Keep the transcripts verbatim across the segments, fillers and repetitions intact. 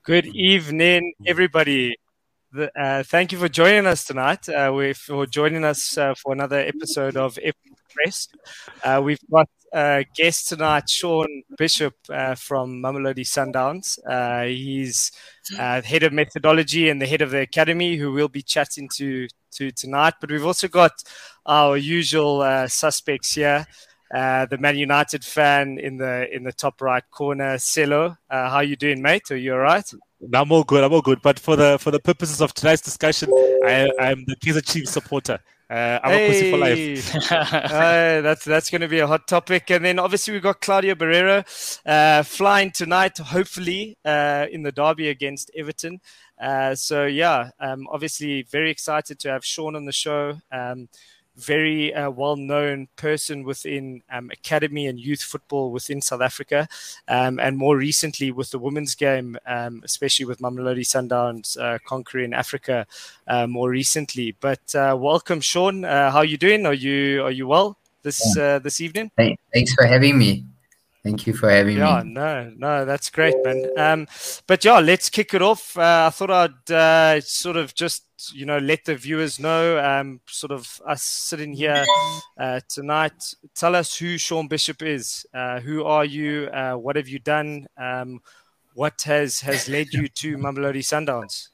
Good evening, everybody. The- Uh, thank you for joining us tonight. Uh, we for joining us uh, for another episode of F Press. Uh, we've got uh, guest tonight, Sean Bishop uh, from Mamelodi Sundowns. Uh, he's uh, head of methodology and the head of the academy, who we'll be chatting to to tonight. But we've also got our usual uh, suspects here. Uh, the Man United fan in the in the top right corner, Celo. Uh, how you doing, mate? Are you all right? I'm all good. I'm all good. But for the for the purposes of tonight's discussion, I I'm the Kaizer Chiefs supporter. Uh, I'm hey. a pussy for life. uh, that's that's going to be a hot topic. And then obviously we've got Claudio Barreira uh, flying tonight, hopefully uh, in the derby against Everton. Uh, so yeah, um, obviously very excited to have Sean on the show. Um, very uh, well-known person within um, academy and youth football within South Africa, um, and more recently with the women's game, um, especially with Mamelodi Sundowns uh, conquering Africa uh, more recently. But uh, welcome, Sean. Uh, how are you doing? Are you are you well this uh, this evening? Thanks for having me. Thank you for having yeah, me. Yeah, no, no, that's great, man. Um, but yeah, let's kick it off. Uh, I thought I'd uh, sort of just, you know, let the viewers know, um, sort of us sitting here uh, tonight. Tell us who Sean Bishop is. Uh, who are you? Uh, what have you done? Um, what has, has led you to Mamelodi Sundowns?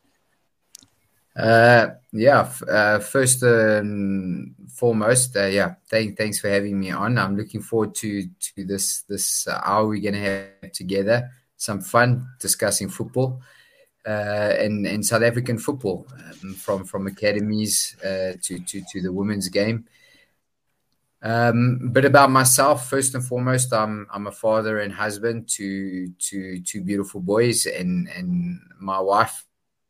Uh, yeah, f- uh, first and foremost, uh, yeah, thank, thanks for having me on. I'm looking forward to to this this uh, hour we're going to have together. Some fun discussing football uh, and, and South African football, um, from from academies uh, to, to, to the women's game. Um, but about myself, first and foremost, I'm I'm a father and husband to to two beautiful boys, and, and my wife,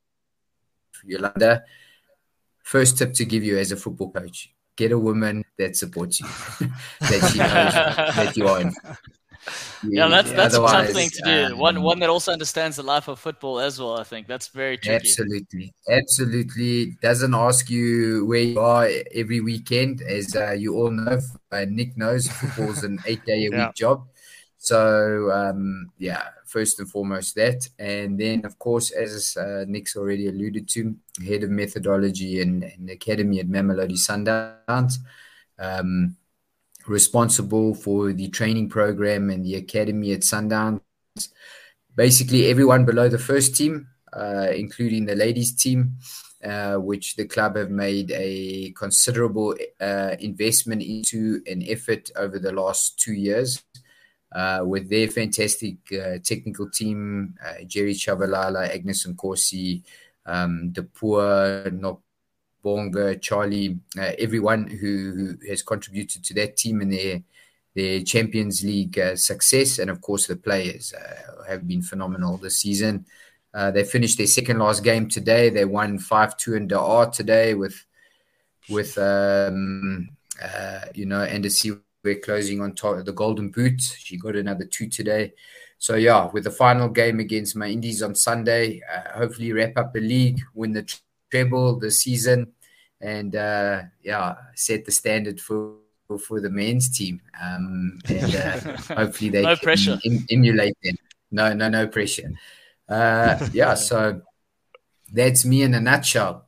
Yolanda. First tip to give you as a football coach: get a woman that supports you, that she knows that you are in. Yeah, that's that's a tough thing to do. Um, one one that also understands the life of football as well. I think that's very tricky. Absolutely, absolutely. Doesn't ask you where you are every weekend, as uh, you all know. Uh, Nick knows football's an eight-day-a-week yeah. job. So, um, yeah, first and foremost that. And then, of course, as uh, Nick's already alluded to, head of methodology and, and academy at Mamelodi Sundowns, um, responsible for the training program and the academy at Sundowns. Basically, everyone below the first team, uh, including the ladies team, uh, which the club have made a considerable uh, investment into an effort over the last two years. Uh, with their fantastic uh, technical team, uh, Jerry Chabalala, Agnes Nkosi, um, Depua, Nobonga, Charlie, uh, everyone who, who has contributed to that team and their their Champions League uh, success. And of course, the players uh, have been phenomenal this season. Uh, they finished their second last game today. They won five two in Dakar today with, with um, uh, you know, Andersi. We're closing on top of the Golden Boot. She got another two today. So, yeah, with the final game against my Indies on Sunday, uh, hopefully wrap up the league, win the treble this season, and, uh, yeah, set the standard for for the men's team. Um, and uh, hopefully they no can pressure. Em- emulate them. No, no, no pressure. Uh, yeah, so that's me in a nutshell.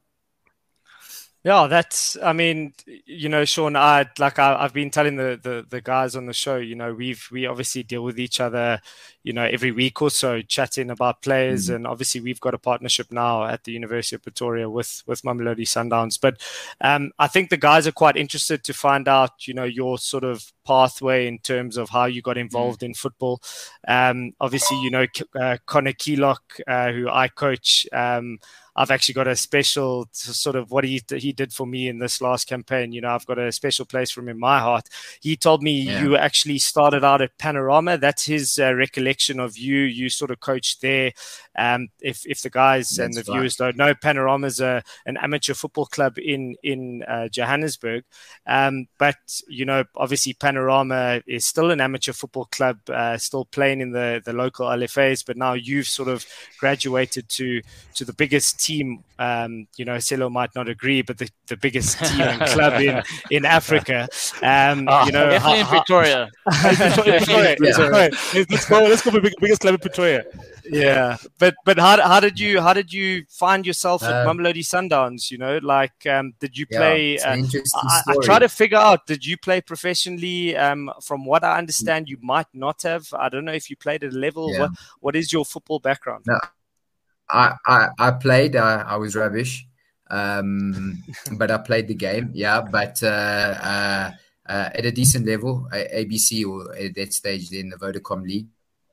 Yeah, that's, I mean, you know, Sean, I, like I, I've been telling the, the, the guys on the show, you know, we've, we obviously deal with each other, you know, every week or so, chatting about players. Mm-hmm. And obviously we've got a partnership now at the University of Pretoria with, with Mamelodi Sundowns. But um, I think the guys are quite interested to find out, you know, your sort of pathway in terms of how you got involved mm-hmm. in football. Um, obviously, you know, uh, Connor Keylock, uh, who I coach, um, I've actually got a special sort of what he he did for me in this last campaign. You know, I've got a special place for him in my heart. He told me yeah. you actually started out at Panorama. That's his uh, recollection of you. You sort of coached there. Um, if if the guys That's and the right. viewers don't know, Panorama is a, an amateur football club in in uh, Johannesburg. Um, but you know, obviously Panorama is still an amateur football club, uh, still playing in the the local L F As. But now you've sort of graduated to to the biggest team. Um, you know, Celo might not agree, but the, the biggest team and club in, in Africa. Um, oh, you know, definitely ha- in Pretoria. Pretoria. Pretoria. Yeah. Let's go. Let's go for the biggest club in Pretoria. Yeah, but but how how did you how did you find yourself at Uh, Mamelodi Sundowns? You know, like um, did you Yeah, play? it's an Uh, interesting I, I story. try to figure out. Did you play professionally? Um, from what I understand, you might not have. I don't know if you played at a level. Yeah. What what is your football background? No, I, I, I played. I, I was rubbish, um, but I played the game. Yeah, but uh, uh, uh, at a decent level, A- ABC or at that stage then the Vodacom League.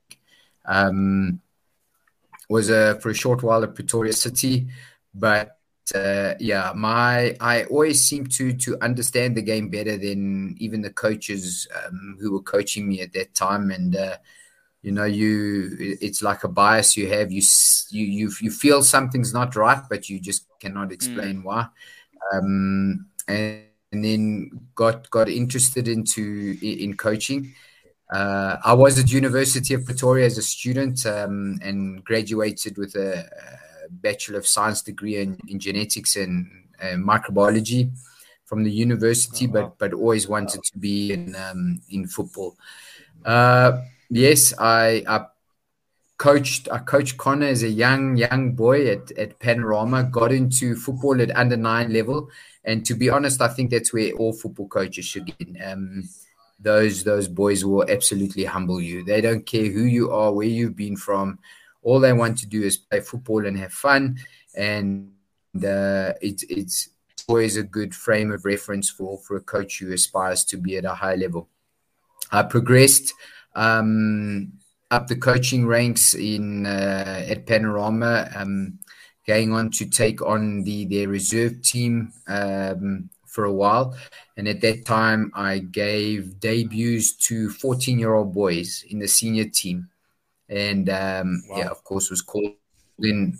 Um, was uh, for a short while at Pretoria City, but uh, yeah, my I always seem to to understand the game better than even the coaches um, who were coaching me at that time, and uh, you know, you it's like a bias you have. You you you you feel something's not right, but you just cannot explain mm. why. Um, and, and then got got interested into in coaching. Uh, I was at University of Pretoria as a student um, and graduated with a, a Bachelor of Science degree in, in genetics and uh, microbiology from the university, oh, wow. but but always wanted to be in um, in football. Uh, yes, I, I coached. I coached Connor as a young young boy at, at Panorama. Got into football at under nine level, and to be honest, I think that's where all football coaches should get. Um, those those boys will absolutely humble you. They don't care who you are, where you've been from. All they want to do is play football and have fun, and uh, it's it's always a good frame of reference for for a coach who aspires to be at a high level. I progressed um, up the coaching ranks in uh, at Panorama, um, going on to take on the their reserve team um, for a while. And at that time, I gave debuts to fourteen-year-old boys in the senior team, and um, wow. yeah, of course, was called in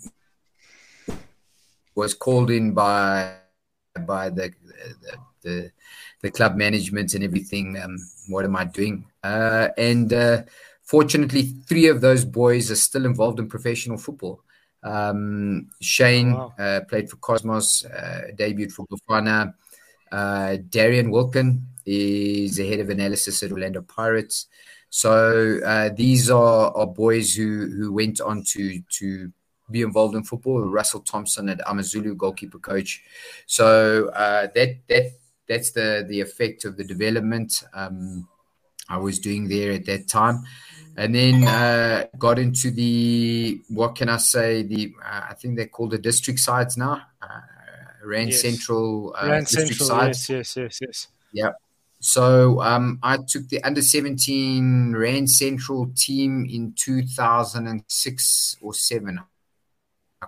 was called in by by the the, the, the club management and everything. Um, what am I doing? Uh, and uh, fortunately, three of those boys are still involved in professional football. Um, Shane oh, wow. uh, played for Cosmos, uh, debuted for Bafana. Uh, Darian Wilkin is the head of analysis at Orlando Pirates. So uh, these are, are boys who who went on to to be involved in football. Russell Thompson at Amazulu, goalkeeper coach. So uh, that that that's the the effect of the development um, I was doing there at that time. And then uh, got into the, what can I say, the uh, I think they're called the district sides now. Uh, Rand yes. Central uh, Rand district Central, sides. yes, yes, yes, yes. Yeah. So um, I took the under seventeen Rand Central team in two thousand six or seven. I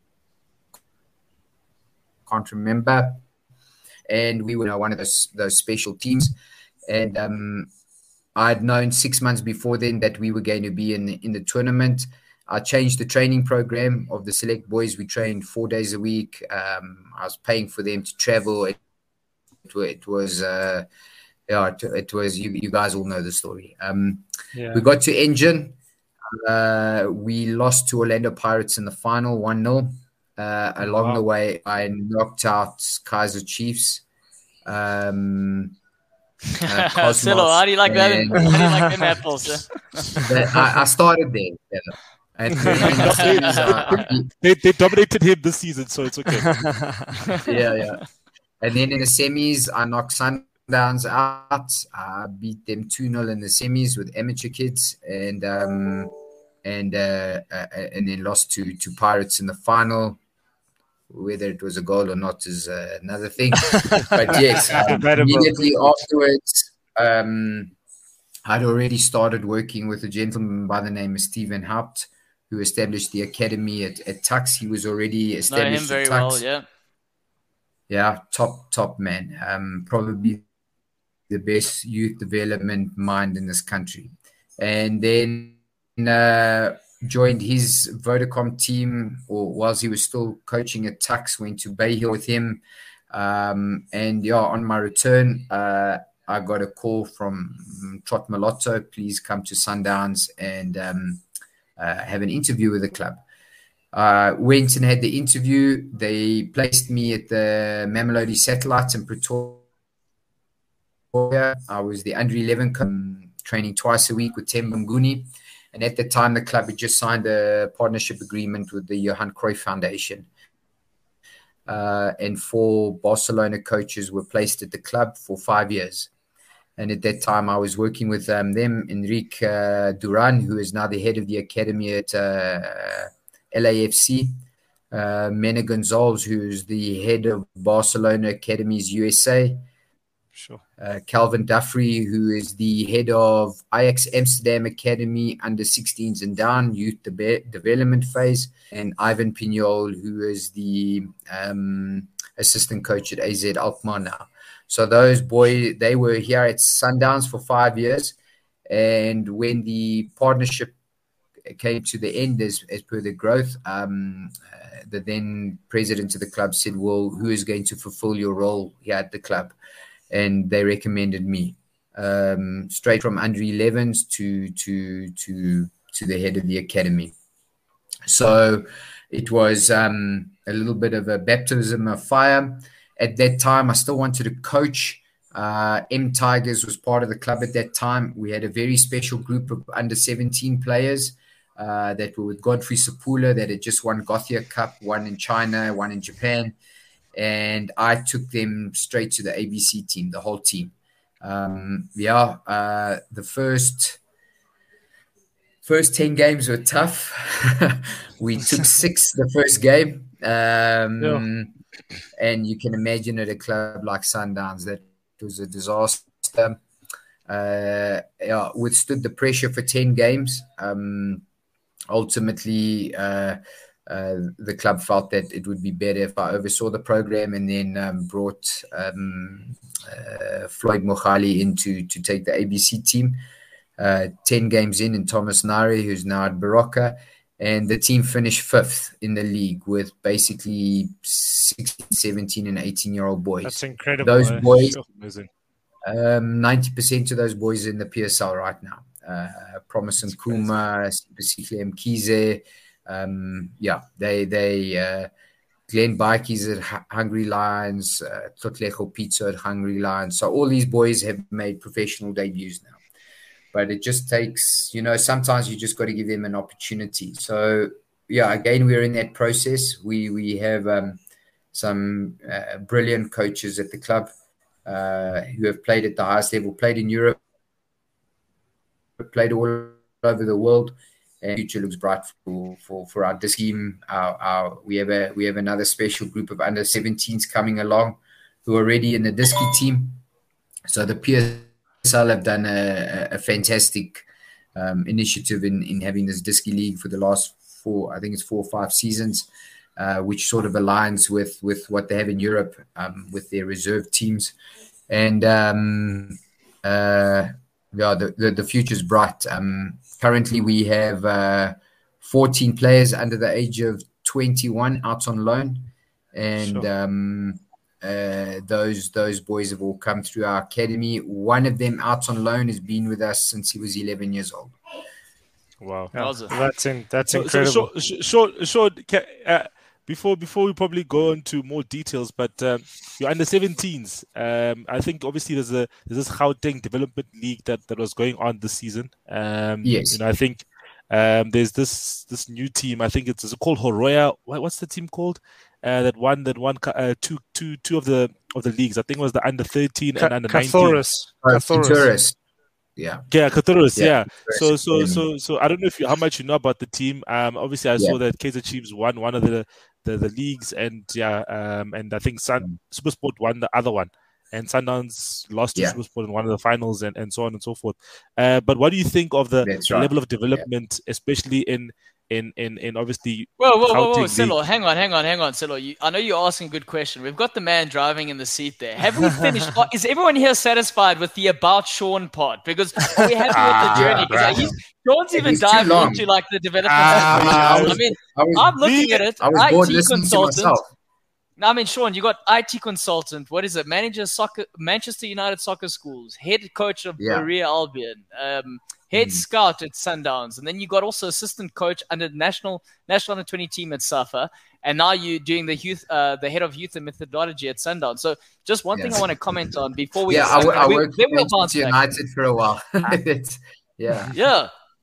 can't remember. And we were one of those those special teams. And um, I'd known six months before then that we were going to be in in the tournament. I changed the training program of the select boys. We trained four days a week. Um, I was paying for them to travel. It, it was, uh, yeah, it, it was. You, you guys all know the story. Um, yeah. We got to Engine. Uh, we lost to Orlando Pirates in the final, one nil. Uh, along wow. the way, I knocked out Kaiser Chiefs. Um, Uh, Silo, how do you like that? In, how do you like them apples? I, I started there. Yeah. And then, uh, they, they dominated him this season, so it's okay. yeah, yeah. And then in the semis, I knocked Sundowns out. I beat them two nil in the semis with amateur kids, and um, and uh, uh, and then lost to to Pirates in the final. Whether it was a goal or not is uh, another thing. But yes, um, immediately afterwards, um, I'd already started working with a gentleman by the name of Stephen Haupt, who established the academy at, at Tux. He was already established Know him very at Tux. well, yeah. Yeah, top, top man. Um, probably the best youth development mind in this country. And then uh, joined his Vodacom team, or whilst he was still coaching at Tux, went to Bay Hill with him. Um, and yeah, on my return, uh, I got a call from Trot Malotto, please come to Sundowns and um, uh, have an interview with the club. Uh, went and had the interview. They placed me at the Mamelodi Satellites in Pretoria. I was the under eleven coach, training twice a week with Themba Mnguni. And at the time, the club had just signed a partnership agreement with the Johan Cruyff Foundation. Uh, and four Barcelona coaches were placed at the club for five years. And at that time, I was working with um, them, Enrique uh, Duran, who is now the head of the academy at uh, L A F C, uh, Mena Gonzalez, who's the head of Barcelona Academies U S A, sure. uh, Calvin Duffrey, who is the head of Ajax Amsterdam Academy under sixteens and down, youth de- development phase, and Ivan Pignol, who is the um, assistant coach at A Z Alkmaar now. So those boys, they were here at Sundowns for five years. And when the partnership came to the end as, as per the growth, um, uh, the then president of the club said, well, who is going to fulfill your role here at the club? And they recommended me, um, straight from under elevens to, to, to, to the head of the academy. So it was um, a little bit of a baptism of fire. At that time, I still wanted to coach. Uh, M Tigers was part of the club at that time. We had a very special group of under seventeen players uh, that were with Godfrey Sapula that had just won Gothia Cup, one in China, one in Japan. And I took them straight to the A B C team, the whole team. Um, yeah, uh, the first... First ten games were tough. We took six the first game. Um, yeah. And you can imagine at a club like Sundowns, that was a disaster. Uh, yeah, withstood the pressure for ten games. Um, ultimately, uh, uh, the club felt that it would be better if I oversaw the program and then um, brought um, uh, Floyd Moghali in to, to take the A B C team. Uh, ten games in, and Thomas Nari, who's now at Baroka. And the team finished fifth in the league with basically sixteen, seventeen, and eighteen-year-old boys. That's incredible. Those eh? boys, Amazing. um, ninety percent of those boys are in the P S L right now. Uh, Promise and Kuma, basically Mkize. Um, yeah, they, they uh, Glenn Bikey's at H- Hungry Lions, uh, Totlejo Pizza at Hungry Lions. So all these boys have made professional debuts now. But it just takes, you know, sometimes you just got to give them an opportunity. So, yeah, again, we're in that process. We we have um, some uh, brilliant coaches at the club uh, who have played at the highest level, played in Europe, played all over the world. And the future looks bright for, for, for our disc team. Our, our, we, have a, we have another special group of under seventeens coming along who are already in the Disky team. So the P S L have done a, a fantastic um, initiative in, in having this Disky League for the last four, I think it's four or five seasons, uh, which sort of aligns with, with what they have in Europe um, with their reserve teams. And um, uh, yeah, the, the, the future's bright. Um, currently, we have uh, fourteen players under the age of twenty-one out on loan. And sure. um, Uh, those those boys have all come through our academy. One of them out on loan has been with us since he was eleven years old. Wow, yeah. that's in, that's so, incredible. So, short, short. Uh, before before we probably go into more details, but um, you're under seventeens. Um, I think obviously there's a there's this Gauteng Development League that, that was going on this season. Um, yes, you know, I think um, there's this this new team. I think it's, it's called Horoya. What, what's the team called? Uh, that won that won uh, two two two of the of the leagues. I think it was the under thirteen and under nineteen. Cathoris. Yeah. Yeah, Cathoris, yeah. yeah. So so so so I don't know if you, how much you know about the team. Um obviously I yeah. saw that Kaizer Chiefs won one of the the, the leagues, and yeah, um and I think Sun mm. SuperSport won the other one. And Sundowns lost to yeah. SuperSport in one of the finals, and, and so on and so forth. Uh, but what do you think of the, the right. level of development, yeah. especially in In, in, in obviously. Whoa, whoa, whoa, whoa, Silo, hang on, hang on, hang on, Silo. You, I know you're asking a good question. We've got the man driving in the seat there. Have we finished? Is everyone here satisfied with the About Sean part? Because are we happy with the journey? Because yeah, Sean's even dived into like the development. Uh, I mean, I was, I'm looking at it. I was born listening to myself. I mean, Sean, you got I T consultant. What is it? Manager soccer, Manchester United Soccer Schools, head coach of yeah. Maria Albion. Um, Head mm. scout at Sundowns, and then you got also assistant coach under the national national under twenty team at SAFA, and now you're doing the youth, uh, the head of youth and methodology at Sundowns. So, just one yes. thing I want to comment on before we yeah, I, I worked at United for a while. yeah, yeah.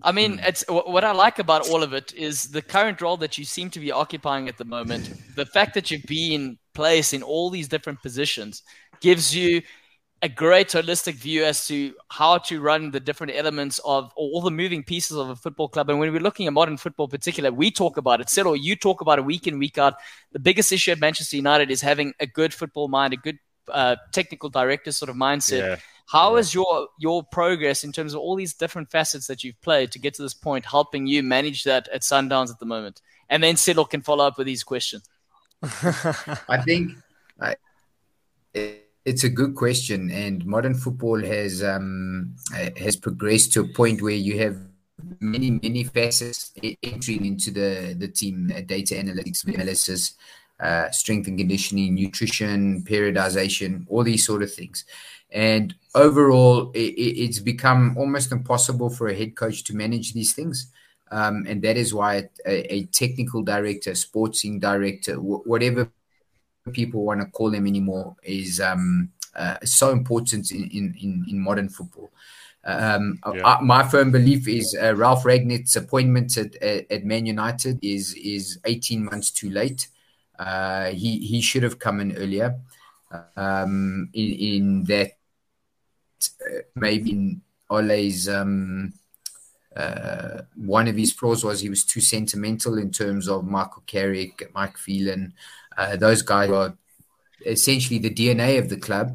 I mean, it's what I like about all of it is the current role that you seem to be occupying at the moment. The fact that you've been placed in all these different positions gives you a great holistic view as to how to run the different elements of all the moving pieces of a football club. And when we're looking at modern football in particular, we talk about it. Celo, you talk about it week in, week out. The biggest issue at Manchester United is having a good football mind, a good uh, technical director sort of mindset. Yeah. How is your your progress in terms of all these different facets that you've played to get to this point helping you manage that at Sundowns at the moment? And then Celo can follow up with these questions. I think I, it's a good question, and modern football has um, has progressed to a point where you have many many facets entering into the the team: data analytics, analysis, uh, strength and conditioning, nutrition, periodization, all these sort of things. And overall, it, it's become almost impossible for a head coach to manage these things. Um, and that is why a, a technical director, sporting director, w- whatever people want to call them anymore, is um, uh, so important in, in, in, in modern football. Um, yeah. I, my firm belief is uh, Ralf Rangnick's appointment at, at, at Man United is is eighteen months too late. Uh, he, he should have come in earlier. Um, in, in that uh, maybe in Ole's um, uh, one of his flaws was he was too sentimental in terms of Michael Carrick, Mike Phelan. Uh, those guys are essentially the D N A of the club,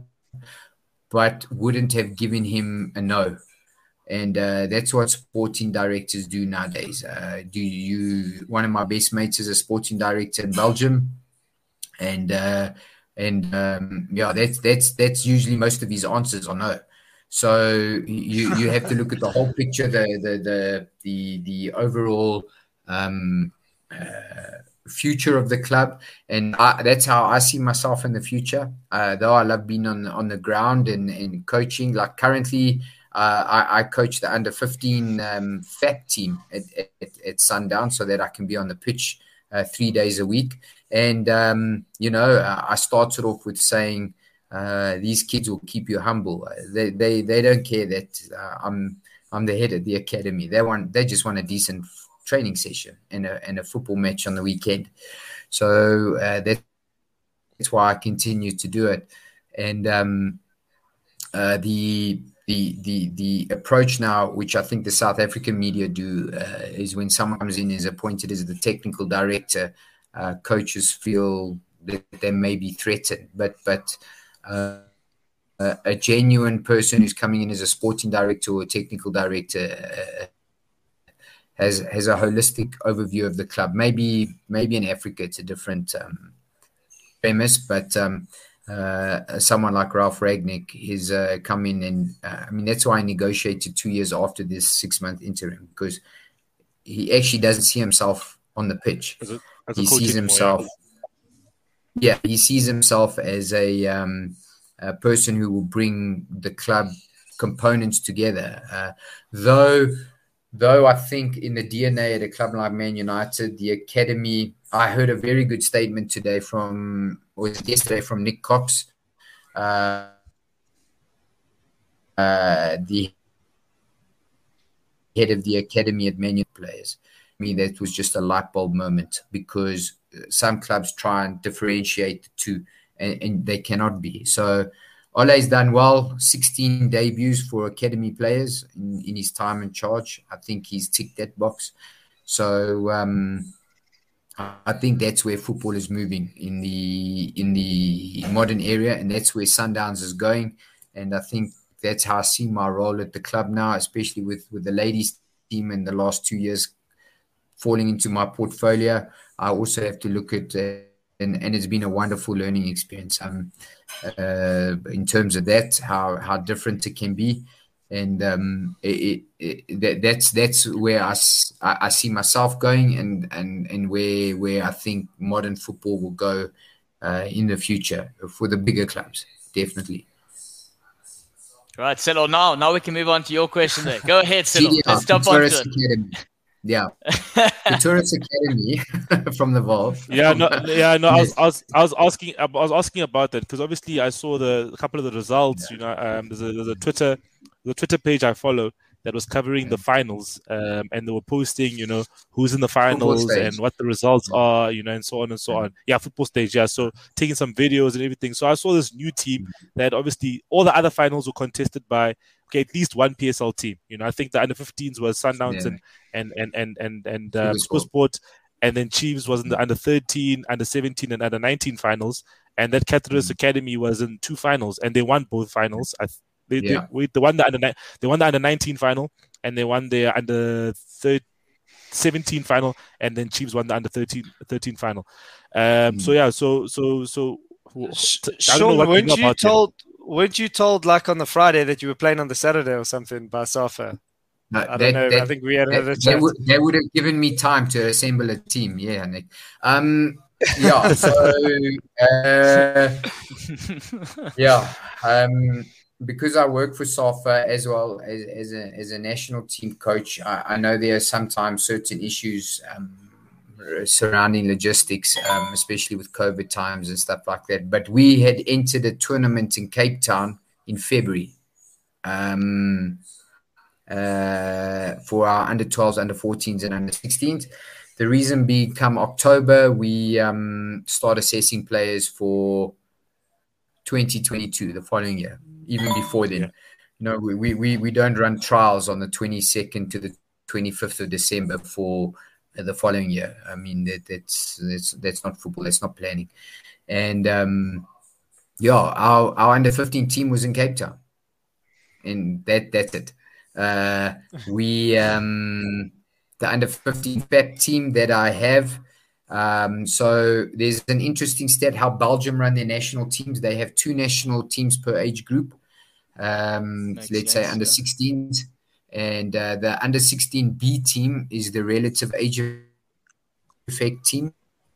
but wouldn't have given him a no. And uh, that's what sporting directors do nowadays. Uh, do you? One of my best mates is a sporting director in Belgium, and uh, and um, yeah, that's that's that's usually most of his answers are no. So you you have to look at the whole picture, the the the the, the overall um, uh, future of the club, and I, that's how I see myself in the future. Uh, though I love being on on the ground and, and coaching. Like currently, uh, I, I coach the under fifteen um, F A C team at, at, at Sundown, so that I can be on the pitch uh, three days a week. And um, you know, I started off with saying, uh, these kids will keep you humble. They they they don't care that uh, I'm I'm the head of the academy. They want they just want a decent training session and a and a football match on the weekend. So uh, that, that's why I continue to do it. And um, uh, the the the the approach now, which I think the South African media do, uh, is when someone comes in is appointed as the technical director, uh, coaches feel that they may be threatened, but but. Uh, a, a genuine person who's coming in as a sporting director or a technical director uh, has has a holistic overview of the club. Maybe maybe in Africa it's a different um, premise, but um, uh, someone like Ralf Rangnick has uh, come in and uh, I mean that's why I negotiated two years after this six month interim, because he actually doesn't see himself on the pitch. As a, as he sees himself. More, yeah. Yeah, he sees himself as a, um, a person who will bring the club components together. Uh, though, though I think in the D N A at a club like Man United, the academy. I heard a very good statement today from, or yesterday from Nick Cox, uh, uh, the head of the academy at Man United players. I mean, that was just a light bulb moment, because some clubs try and differentiate the two, and, and they cannot be. So Ole's done well, sixteen debuts for academy players in, in his time in charge. I think he's ticked that box. So um, I think that's where football is moving in the in the modern area, and that's where Sundowns is going. And I think that's how I see my role at the club now, especially with, with the ladies team in the last two years falling into my portfolio. I also have to look at, uh, and, and it's been a wonderful learning experience um, uh, in terms of that, how how different it can be. And um, it, it, it, that, that's that's where I, I see myself going, and, and, and where where I think modern football will go uh, in the future for the bigger clubs, definitely. Right, Celo, now, now we can move on to your question there. Go ahead, Celo. Let's jump on to it. Yeah, the Tourist Academy from the Vault. Yeah, no, yeah, no. I was, I was, I was asking, I was asking about that because obviously I saw the a couple of the results. Yeah. You know, um, there's a there's a Twitter, the Twitter page I follow that was covering the finals, um, and they were posting, you know, who's in the finals and what the results yeah. are, you know, and so on and so yeah. on. Yeah, football stage, yeah. So taking some videos and everything. So I saw this new team that obviously all the other finals were contested by, okay, at least one P S L team. You know, I think the under fifteens was Sundowns yeah. and and and and and and uh, SuperSport, and then Chiefs was in the under thirteen, under seventeen, and under nineteen finals. And that Cataracts mm-hmm. Academy was in two finals, and they won both finals. I, they, yeah. they, they won the under they won the under nineteen final, and they won the under seventeen final, and then Chiefs won the under thirteen, thirteen final. Um, mm-hmm. So yeah, so so so. Sean, weren't you, you told? Them. Weren't you told like on the Friday that you were playing on the Saturday or something by Safa? No, I don't that, know. That, I think we had that, another they chat. would, they would have given me time to assemble a team. Yeah, Nick. Um, yeah. So, uh, yeah. Um, because I work for Safa as well as, as a as a national team coach, I, I know there are sometimes certain issues um, surrounding logistics, um, especially with COVID times and stuff like that. But we had entered a tournament in Cape Town in February. Um, Uh, for our under twelves, under fourteens, and under sixteens. The reason being, come October, we um, start assessing players for twenty twenty-two, the following year, even before then. Yeah. You know, we, we, we don't run trials on the twenty-second to the twenty-fifth of December for the following year. I mean, that, that's, that's, that's not football, that's not planning. And um, yeah, our, our under fifteen team was in Cape Town. And that that's it. Uh, we um, the under fifteen F A P team that I have. Um, so there's an interesting stat how Belgium run their national teams. They have two national teams per age group. Um, let's sense, say under yeah. sixteens, and uh, the under sixteen B team is the relative age effect team.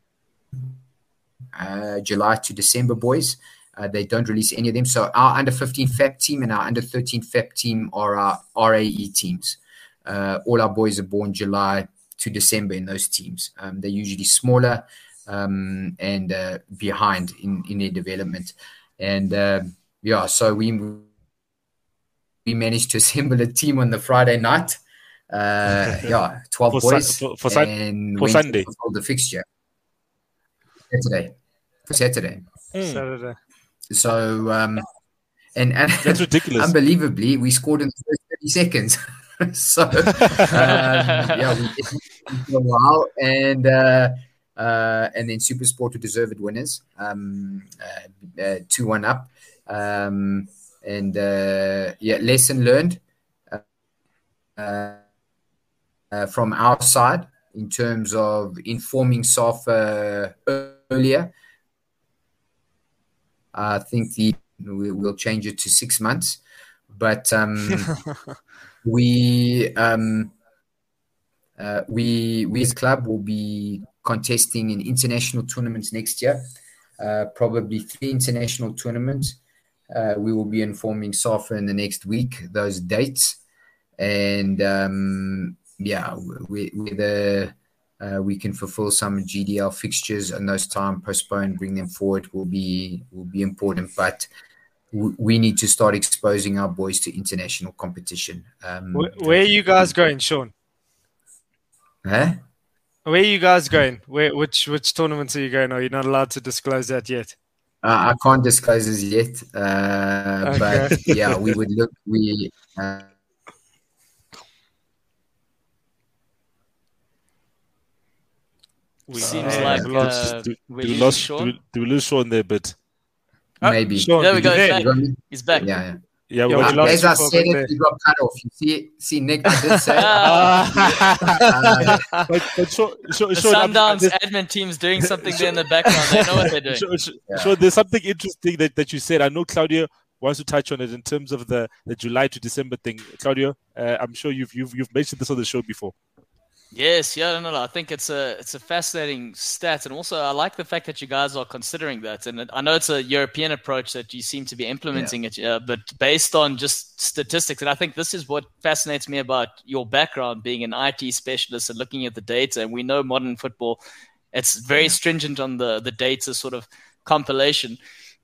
Uh, July to December boys. Uh, they don't release any of them. So our under fifteen F A P team and our under thirteen F A P team are our R A E teams. Uh, all our boys are born July to December in those teams. Um, they're usually smaller um, and uh, behind in, in their development. And uh, yeah, so we we managed to assemble a team on the Friday night. Uh, yeah, twelve for boys. Su- for, for, and for Sunday. For the fixture. Saturday. For Saturday. Mm. Saturday. So, um, and, and that's ridiculous. Unbelievably, we scored in the first thirty seconds. so, um, yeah, we did for a while, and uh, uh, and then SuperSport were deserved winners, um, uh, uh, two one up, um, and uh, yeah, lesson learned uh, uh, from our side in terms of informing Safa earlier. I think the we, we'll change it to six months, but um, we um, uh, we we as club will be contesting in international tournaments next year. Uh, probably three international tournaments. Uh, we will be informing Safa in the next week those dates, and um, yeah, we we the. Uh, we can fulfill some G D L fixtures and those time postpone, bring them forward will be will be important. But w- we need to start exposing our boys to international competition. Um, where, where are you guys going, Sean? Huh? Where are you guys going? Where which which tournaments are you going? Are you not allowed to disclose that yet? Uh, I can't disclose as yet. Uh, okay. But yeah, we would look. We. Uh, We Seems uh, like uh, do, we do, lost, do, do we lose Sean there, but maybe. Sean, there we go. He's back. Got He's back. Yeah, yeah. Yeah, yeah well, as I said, it we got cut off. You see, see, Nick, I did say. uh, but, but Sean, Sean, the Sean, Sundowns admin team's doing something there in the background. They know what they're doing. Sean, Sean, yeah. Sean, there's something interesting that, that you said. I know Claudio wants to touch on it in terms of the, the July to December thing. Claudio, uh, I'm sure you've you've you've mentioned this on the show before. Yes, yeah, no, no, I think it's a it's a fascinating stat, and also I like the fact that you guys are considering that. And I know it's a European approach that you seem to be implementing yeah. it, uh, but based on just statistics, and I think this is what fascinates me about your background, being an I T specialist and looking at the data. And we know modern football, it's very yeah. stringent on the the data sort of compilation.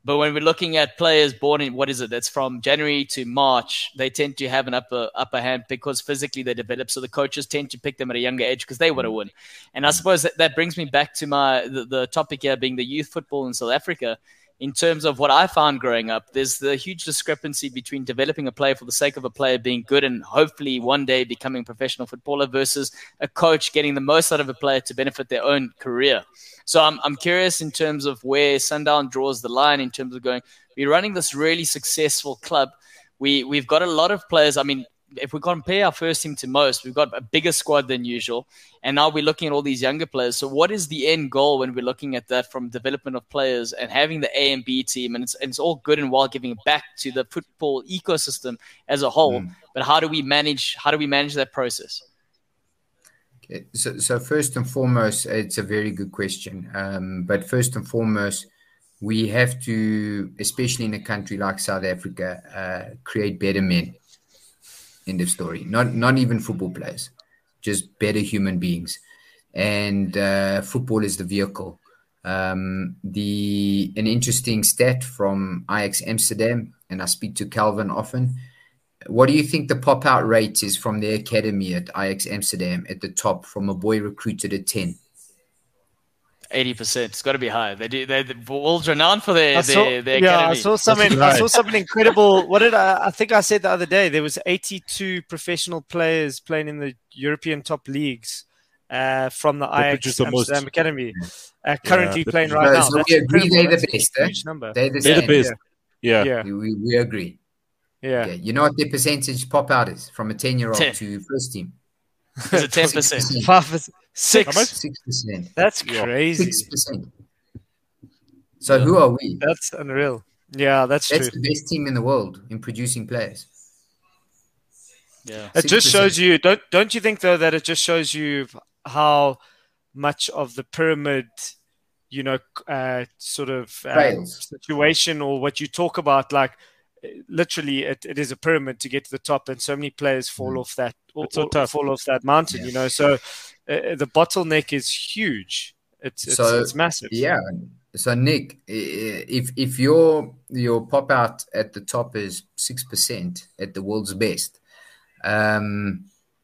But when we're looking at players born in, what is it? That's from January to March. They tend to have an upper upper hand because physically they develop. So the coaches tend to pick them at a younger age because they want to win. And I suppose that, that brings me back to my the, the topic here being the youth football in South Africa. In terms of what I found growing up, there's the huge discrepancy between developing a player for the sake of a player being good and hopefully one day becoming a professional footballer versus a coach getting the most out of a player to benefit their own career. So I'm I'm curious in terms of where Sundown draws the line in terms of going, we're running this really successful club. We, we've got a lot of players. I mean, if we compare our first team to most, we've got a bigger squad than usual. And now we're looking at all these younger players. So what is the end goal when we're looking at that from development of players and having the A and B team? And it's, and it's all good and well giving back to the football ecosystem as a whole. Mm. But how do we manage, how do we manage that process? Okay. So, so first and foremost, it's a very good question. Um, but first and foremost, we have to, especially in a country like South Africa, uh, create better men. End of story. Not not even football players, just better human beings. And uh, football is the vehicle. Um, the an interesting stat from Ajax Amsterdam, and I speak to Calvin often. What do you think the pop-out rate is from their academy at Ajax Amsterdam at the top from a boy recruited at ten? Eighty percent. It's got to be high. They do. They the Wolves are renowned for their, saw, their, their yeah, academy. I saw something. I saw something incredible. What did I? I think I said the other day there was eighty-two professional players playing in the European top leagues uh, from the they Ajax Amsterdam most. Academy. Uh, currently yeah, playing right no, now. So That's we agree they're the That's best. Eh? Huge number. They're the, they're the best. Yeah. Yeah. yeah. We, we agree. Yeah. Okay. You know what their percentage pop out is from a ten-year-old to first team? Is it ten percent? Five percent. Six. Six. Six percent. That's crazy. Six percent. So yeah. Who are we? That's unreal. Yeah, that's, that's true. the best team in the world in producing players. Yeah. It just shows you. Don't don't you think though that it just shows you how much of the pyramid, you know, uh, sort of uh, situation or what you talk about, like. Literally, it, it is a pyramid to get to the top, and so many players fall mm. off that or, so or fall off that mountain. Yeah. You know, so uh, the bottleneck is huge. It's it's, so, it's massive. Yeah. So Nick, if if your your pop out at the top is six percent at the world's best, um,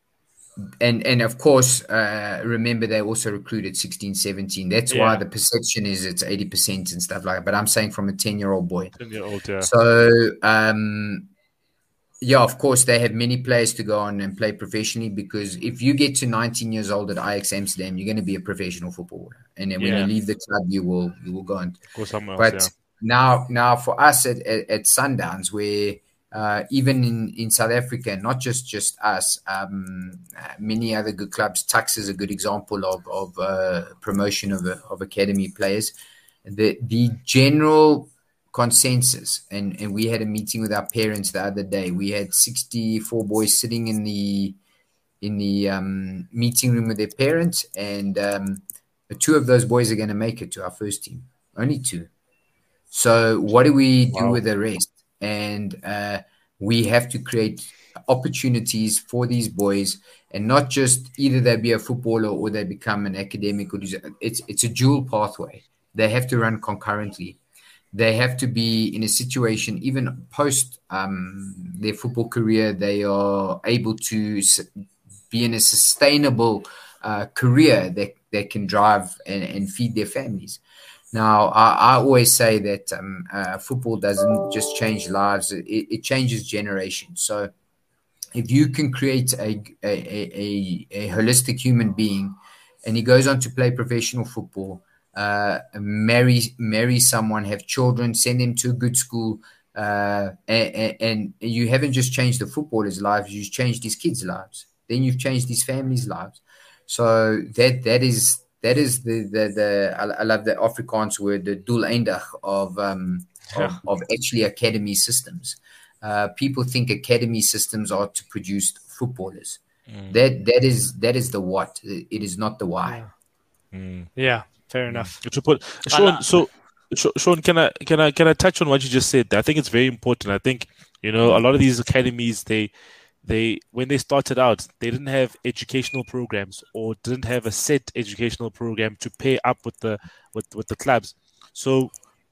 and and of course, uh, remember they also recruited sixteen, seventeen. That's yeah. why the perception is it's eighty percent and stuff like that. But I'm saying from a ten-year-old boy. ten-year-old, yeah. So, um, yeah, of course, they have many players to go on and play professionally because if you get to nineteen years old at Ajax Amsterdam, you're going to be a professional footballer. And then when yeah. you leave the club, you will you will go and go somewhere but else. Yeah. now, now for us at, at, at Sundowns, where Uh, even in, in South Africa, not just, just us, um, many other good clubs. Tuks is a good example of, of uh, promotion of, of academy players. The the general consensus, and, and we had a meeting with our parents the other day. We had sixty-four boys sitting in the in the um, meeting room with their parents, and um, two of those boys are going to make it to our first team. Only two. So what do we do wow. with the rest? And uh, we have to create opportunities for these boys, and not just either they be a footballer or they become an academic. Or it's it's a dual pathway. They have to run concurrently. They have to be in a situation, even post um, their football career, they are able to be in a sustainable uh, career that, that can drive and, and feed their families. Now, I, I always say that um, uh, football doesn't just change lives, it, it changes generations. So if you can create a, a, a, a holistic human being and he goes on to play professional football, uh, marry marry someone, have children, send them to a good school, uh, and, and you haven't just changed the footballers' lives, you've changed his kids' lives. Then you've changed his family's lives. So that that is... That is the, the, the I, I love the Afrikaans word, the doeleindig of, um, of, of actually academy systems. Uh, people think academy systems are to produce footballers. Mm. That that is that is the what. It is not the why. Yeah, mm. yeah fair enough. To put, Sean, so Sean, can I can I can I touch on what you just said? I think it's very important. I think you know a lot of these academies they. They when they started out, they didn't have educational programs or didn't have a set educational program to pair up with the with, with the clubs. So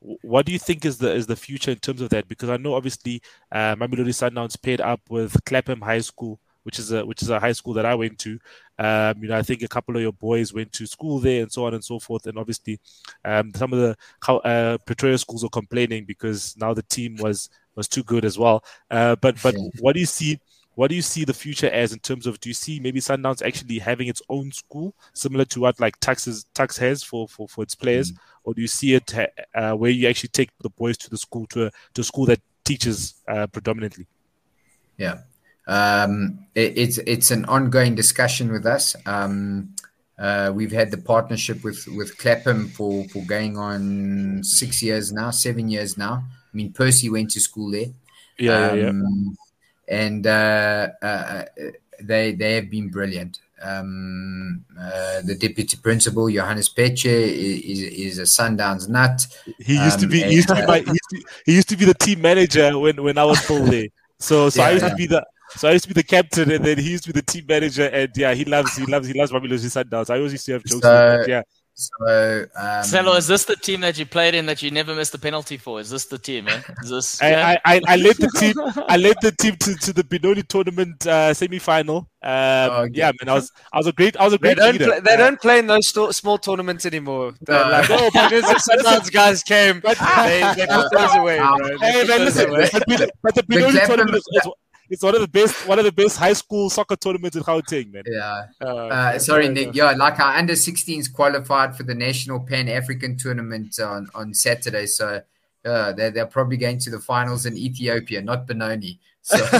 what do you think is the is the future in terms of that? Because I know obviously uh, Mamelodi Sundowns paired up with Clapham High School, which is a which is a high school that I went to. Um, you know, I think a couple of your boys went to school there, and so on and so forth. And obviously, um, some of the uh, Pretoria schools were complaining because now the team was was too good as well. Uh, but but what do you see? What do you see the future as in terms of? Do you see maybe Sundowns actually having its own school, similar to what like Tuks Tuks has for, for, for its players, mm-hmm. or do you see it uh, where you actually take the boys to the school to a to a school that teaches uh, predominantly? Yeah. Um, it, it's it's an ongoing discussion with us. Um, uh, we've had the partnership with, with Clapham for, for going on six years now, seven years now. I mean, Percy went to school there. Yeah, um, yeah, yeah. And uh, uh, they they have been brilliant. Um, uh, the deputy principal, Johannes Peche, is, is a Sundowns nut. He used um, to be, and, he used to be, my, he, used to, he used to be the team manager when, when I was still there. So so yeah, I used yeah. to be the so I used to be the captain, and then he used to be the team manager. And yeah, he loves he loves he loves Mamelodi Sundowns. I always used to have jokes. So, with him, yeah. So, um, Selo, is this the team that you played in that you never missed a penalty for? Is this the team? Eh? Is this? I, yeah? I, I, I led the team. I led the team to, to the Benoni tournament uh, semi-final. Um, oh, okay. Yeah, man, I was I was a great I was a great they don't leader. Play, they uh, don't play in those st- small tournaments anymore. Uh, like, oh, because the Sundowns guys came, but they, they put those away. Uh, Bro. Hey, man, listen, away. But the Benoni tournament is, is it's one of the best one of the best high school soccer tournaments in Gauteng, man. Yeah. Uh, uh, sorry, Nick. Yeah, like our under sixteens qualified for the National Pan African Tournament on, on Saturday. So uh, they're, they're probably going to the finals in Ethiopia, not Benoni. So. Hey,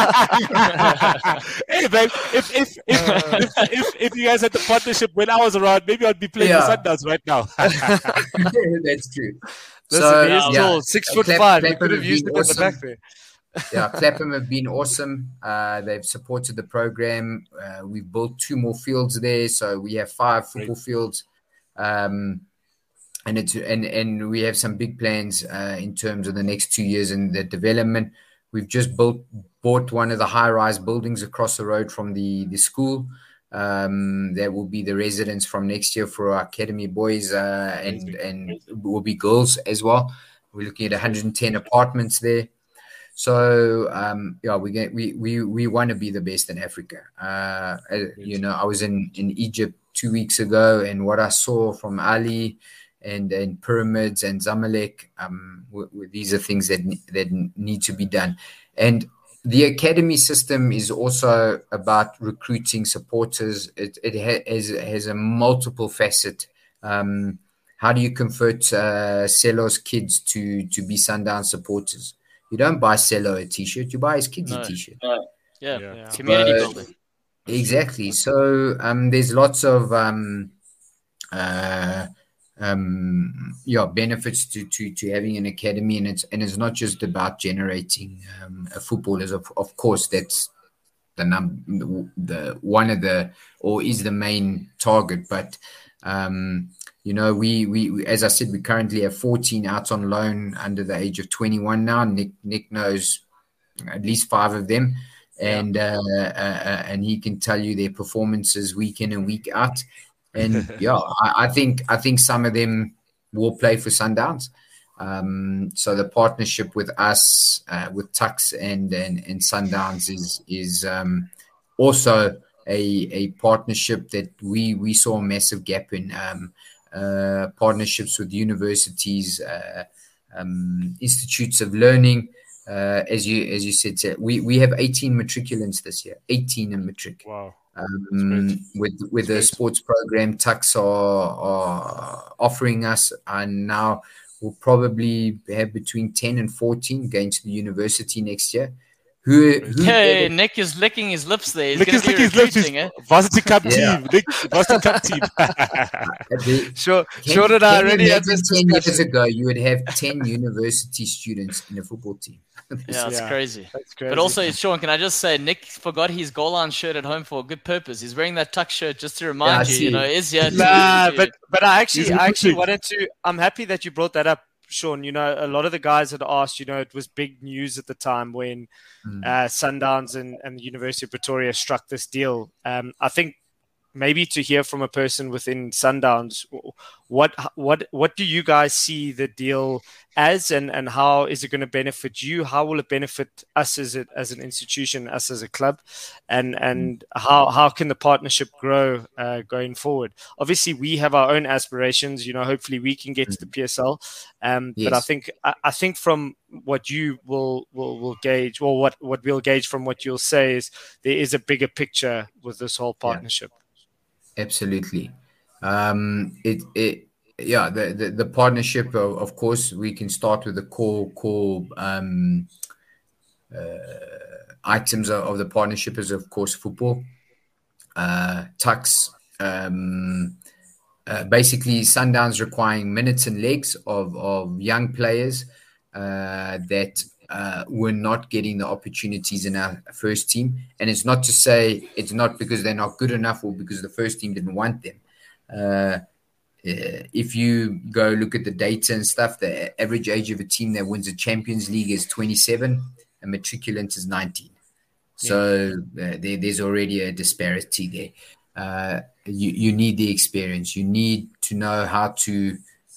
man, if if if, uh, if if if you guys had the partnership when I was around, maybe I'd be playing yeah. for Sundowns right now. That's true. Listen, so, he's yeah. tall, six foot Clap, five. Clap We could have used him awesome. at the back there. Yeah, Clapham have been awesome. Uh, they've supported the program. Uh, we've built two more fields there, so we have five football Great. fields, um, and it's and and we have some big plans uh, in terms of the next two years in the development. We've just built bought one of the high-rise buildings across the road from the the school. Um, that will be the residence from next year for our academy boys uh, and and will be girls as well. We're looking at one hundred ten apartments there. So um, yeah, we get we we we want to be the best in Africa. Uh, you know, I was in, in Egypt two weeks ago, and what I saw from Ali and and Pyramids and Zamalek, um, w- w- these are things that that need to be done. And the academy system is also about recruiting supporters. It it ha- has has a multiple facet. Um, how do you convert uh, Selo's kids to to be Sundown supporters? You don't buy Selo a t-shirt, you buy his kids no. a t-shirt. No. Yeah. yeah, community but, building. Exactly. So um, there's lots of um, uh, um, yeah benefits to, to to having an academy, and it's and it's not just about generating um, a footballers. Of of course, that's the num the, the one of the or is the main target, but. Um, You know, we, we, we, as I said, we currently have fourteen out on loan under the age of twenty-one now. Nick, Nick knows at least five of them, and yeah. uh, uh, and he can tell you their performances week in and week out. And yeah, I, I think I think some of them will play for Sundowns. Um, so the partnership with us, uh, with Tuks and, and and Sundowns is is um, also a a partnership that we we saw a massive gap in. Um, Uh, partnerships with universities, uh, um, institutes of learning. Uh, as you as you said, we, we have eighteen matriculants this year, eighteen in matric. Wow. Um, with with the sports program Tuks are, are offering us, and now we'll probably have between ten and fourteen going to the university next year. Who, who hey, ever... Nick is licking his lips there. He's Nick is licking his lips. Eh? Varsity Cup yeah. team. Nick, Varsity Cup team. sure, sure that I already had this ten years ago, you would have ten university students in a football team. Yeah, it's yeah, crazy. That's crazy. But also, Sean, can I just say, Nick forgot his goal line shirt at home for a good purpose. He's wearing that Tuck shirt just to remind yeah, you, you know, is here. Nah, but but I actually, I actually wanted to. I'm happy that you brought that up, Sean. You know, a lot of the guys had asked. You know, it was big news at the time when mm. uh, Sundowns and, and the University of Pretoria struck this deal. Um, I think maybe to hear from a person within Sundowns, what what what do you guys see the deal as, and, and how is it going to benefit you? How will it benefit us as a, as an institution, us as a club, and and how how can the partnership grow uh, going forward? Obviously, we have our own aspirations. You know, hopefully we can get to the P S L. Um, yes. But I think I, I think from what you will will will gauge, or what what we'll gauge from what you'll say, is there is a bigger picture with this whole partnership. Yeah. Absolutely. Um, it it. Yeah, the, the, the partnership, of, of course, we can start with the core core um, uh, items of, of the partnership is, of course, football, uh, Tuks, um, uh, basically Sundowns requiring minutes and legs of, of young players uh, that uh, were not getting the opportunities in our first team. And it's not to say it's not because they're not good enough or because the first team didn't want them. Uh, Uh, if you go look at the data and stuff, the average age of a team that wins a Champions League is twenty-seven and matriculant is nineteen. So uh, there, there's already a disparity there. Uh, you, you need the experience. You need to know how to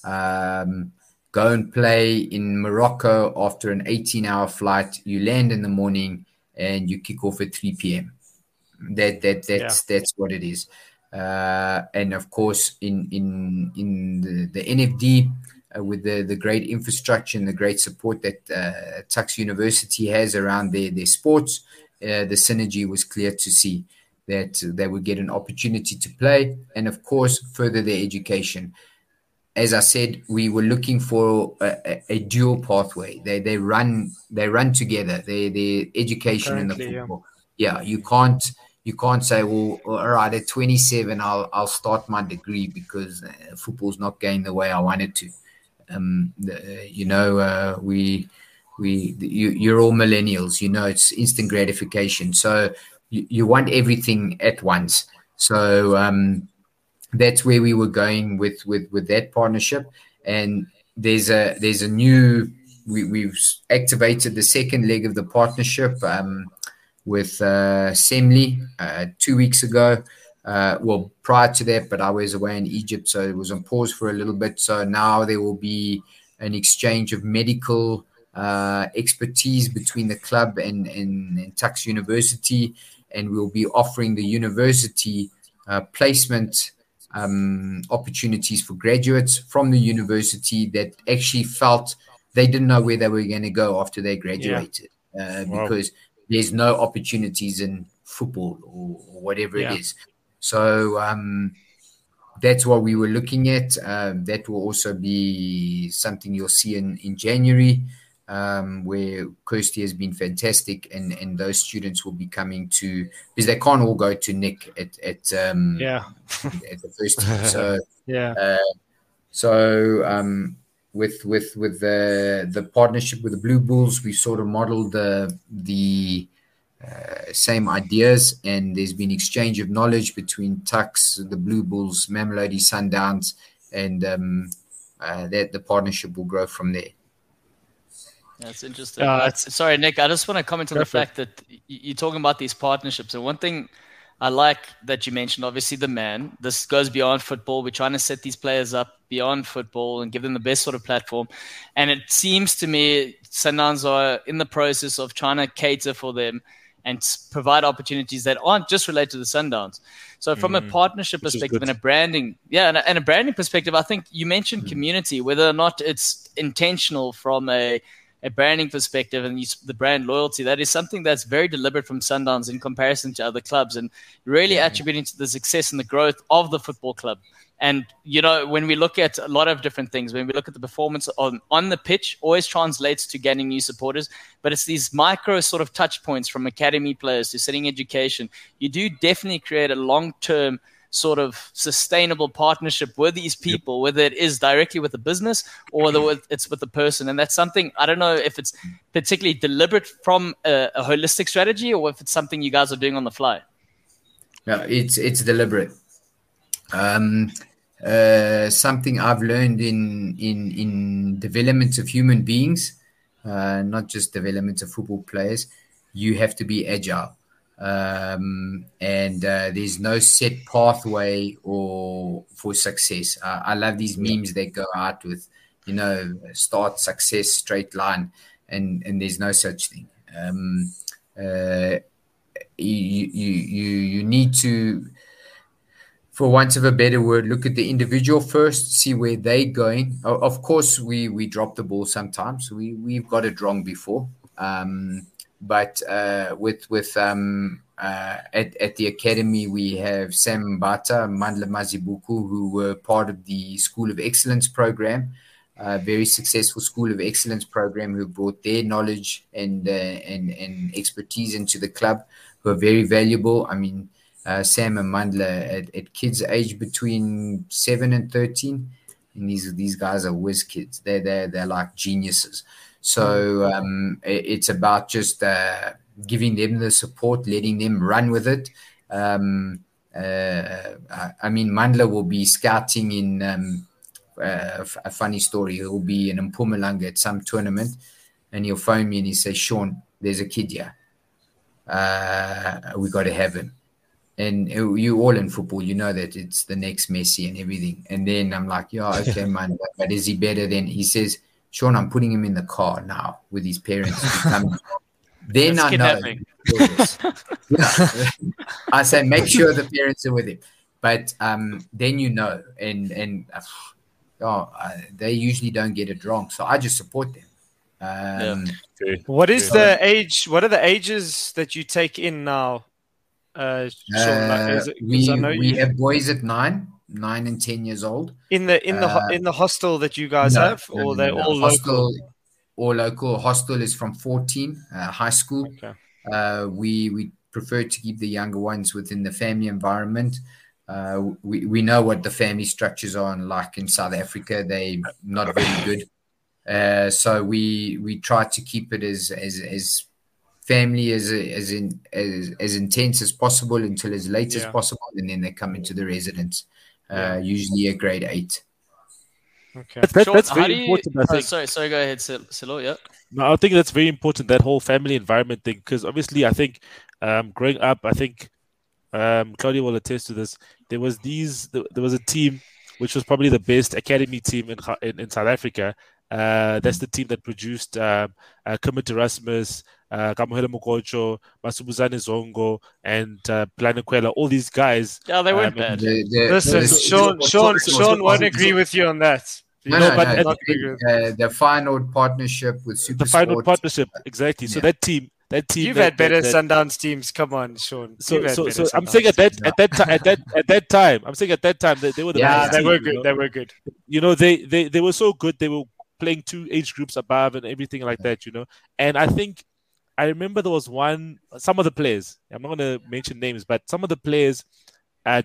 um, go and play in Morocco after an eighteen-hour flight. You land in the morning and you kick off at three p.m. That that that's yeah. that's what it is. Uh, and of course, in in in the, the N F D, uh, with the, the great infrastructure and the great support that uh, Tuks University has around their, their sports, uh, the synergy was clear to see that they would get an opportunity to play and, of course, further their education. As I said, we were looking for a, a, a dual pathway. They they run they run together. They their education and the football. Yeah, yeah you can't. You can't say, well, all right, at twenty-seven, I'll I'll start my degree because uh, football's not going the way I want it to. Um, the, you know, uh, we we you, you're all millennials. You know, it's instant gratification. So you, you want everything at once. So um, that's where we were going with with with that partnership. And there's a there's a new we we've activated the second leg of the partnership. Um, with uh, Semli uh, two weeks ago. Uh, well, prior to that, but I was away in Egypt, so it was on pause for a little bit. So now there will be an exchange of medical uh, expertise between the club and, and, and Tuks University, and we'll be offering the university uh, placement um, opportunities for graduates from the university that actually felt they didn't know where they were going to go after they graduated. Yeah. Uh, because wow. There's no opportunities in football or, or whatever yeah. it is. So um, that's what we were looking at. Uh, that will also be something you'll see in, in January, um, where Kirsty has been fantastic, and, and those students will be coming to, because they can't all go to Nick at at, um, yeah. at the first team. So yeah. Uh, so um, with with with the the partnership with the Blue Bulls, we sort of modeled the the uh, same ideas, and there's been exchange of knowledge between Tuks, the Blue Bulls, Mamelodi Sundowns, and um, uh, that the partnership will grow from there. That's interesting. Uh, uh, sorry, Nick, I just want to comment on the fact that you're talking about these partnerships, and one thing I like that you mentioned, obviously, the man. This goes beyond football. We're trying to set these players up beyond football and give them the best sort of platform. And it seems to me Sundowns are in the process of trying to cater for them and provide opportunities that aren't just related to the Sundowns. So from mm, a partnership perspective and a branding, yeah, and a, and a branding perspective, I think you mentioned mm. community, whether or not it's intentional from a a branding perspective and you, the brand loyalty, that is something that's very deliberate from Sundowns in comparison to other clubs, and really yeah. attributing to the success and the growth of the football club. And, you know, when we look at a lot of different things, when we look at the performance on, on the pitch, always translates to gaining new supporters, but it's these micro sort of touch points from academy players to setting education. You do definitely create a long-term sort of sustainable partnership with these people, whether it is directly with the business or whether it's with the person. And that's something, I don't know if it's particularly deliberate from a, a holistic strategy or if it's something you guys are doing on the fly. Yeah, it's it's deliberate. Um, uh, something I've learned in in in development of human beings, uh, not just development of football players. You have to be agile. Um, and uh, there's no set pathway or for success. Uh, I love these memes that go out with, you know, start, success, straight line, and and there's no such thing. Um, uh, you you you you need to, for want of a better word, look at the individual first, see where they're going. Of course, we we drop the ball sometimes. We we've got it wrong before. Um, But uh, with with um, uh, at at the academy, we have Sam Mbata, Mandla Mazibuku, who were part of the School of Excellence program, a very successful School of Excellence program, who brought their knowledge and uh, and and expertise into the club, who are very valuable. I mean, uh, Sam and Mandla at, at kids age between seven and thirteen, and these these guys are whiz kids. They're they they're like geniuses. So um, it's about just uh, giving them the support, letting them run with it. Um, uh, I mean, Mandla will be scouting in um, uh, a funny story. He'll be in Mpumalanga at some tournament, and he'll phone me and he says, "Sean, there's a kid here. Uh, we got to have him." And you all in football, you know that it's the next Messi and everything. And then I'm like, "Yeah, okay, man, but is he better than?" He says, "Sean, I'm putting him in the car now with his parents." Then I know. I say, make sure the parents are with him. But um, then you know, and and oh, uh, they usually don't get it wrong. So I just support them. Um, yeah. What is the age? What are the ages that you take in now? Uh, Sean, uh, is it, we we you... have boys at nine. Nine and ten years old in the in the uh, in the hostel that you guys no, have, or no, no, they're no. all hostel, local. All local. Hostel is from fourteen. Uh, high school. Okay. Uh, we we prefer to keep the younger ones within the family environment. Uh, we we know what the family structures are like in South Africa. They not very good. Uh, so we we try to keep it as as as family as as in as, as intense as possible until as late yeah. as possible, and then they come into the residence. Uh, yeah. Usually a grade eight. Okay, that, that, that's very important. You... I think. Oh, sorry, sorry. Go ahead, Silo. Yeah. No, I think that's very important. That whole family environment thing, because obviously, I think um, growing up, I think um, Claudia will attest to this. There was these. There was a team which was probably the best academy team in in, in South Africa. Uh, that's the team that produced um, uh, Kermit Erasmus, uh, Kamohela Mokocho, Masubuzane Zongo, and uh, Planequela. All these guys. Yeah, they weren't um, bad. The, the, Listen, the, Sean, Sean, Sean won't agree with you on that. No, no, no, but no. The, uh, the final partnership with Super The final Sport. partnership, exactly. So yeah. that team, that team. You've that, had better that, Sundowns teams. Come on, Sean. So, so, so I'm saying at that, at that time, at that, at that time, I'm saying at that time that they were the yeah, they team, were good. You know? They were good. You know, they, they, they were so good. They were playing two age groups above and everything like that. You know, and I think I remember there was one. Some of the players. I'm not going to mention names, but some of the players, at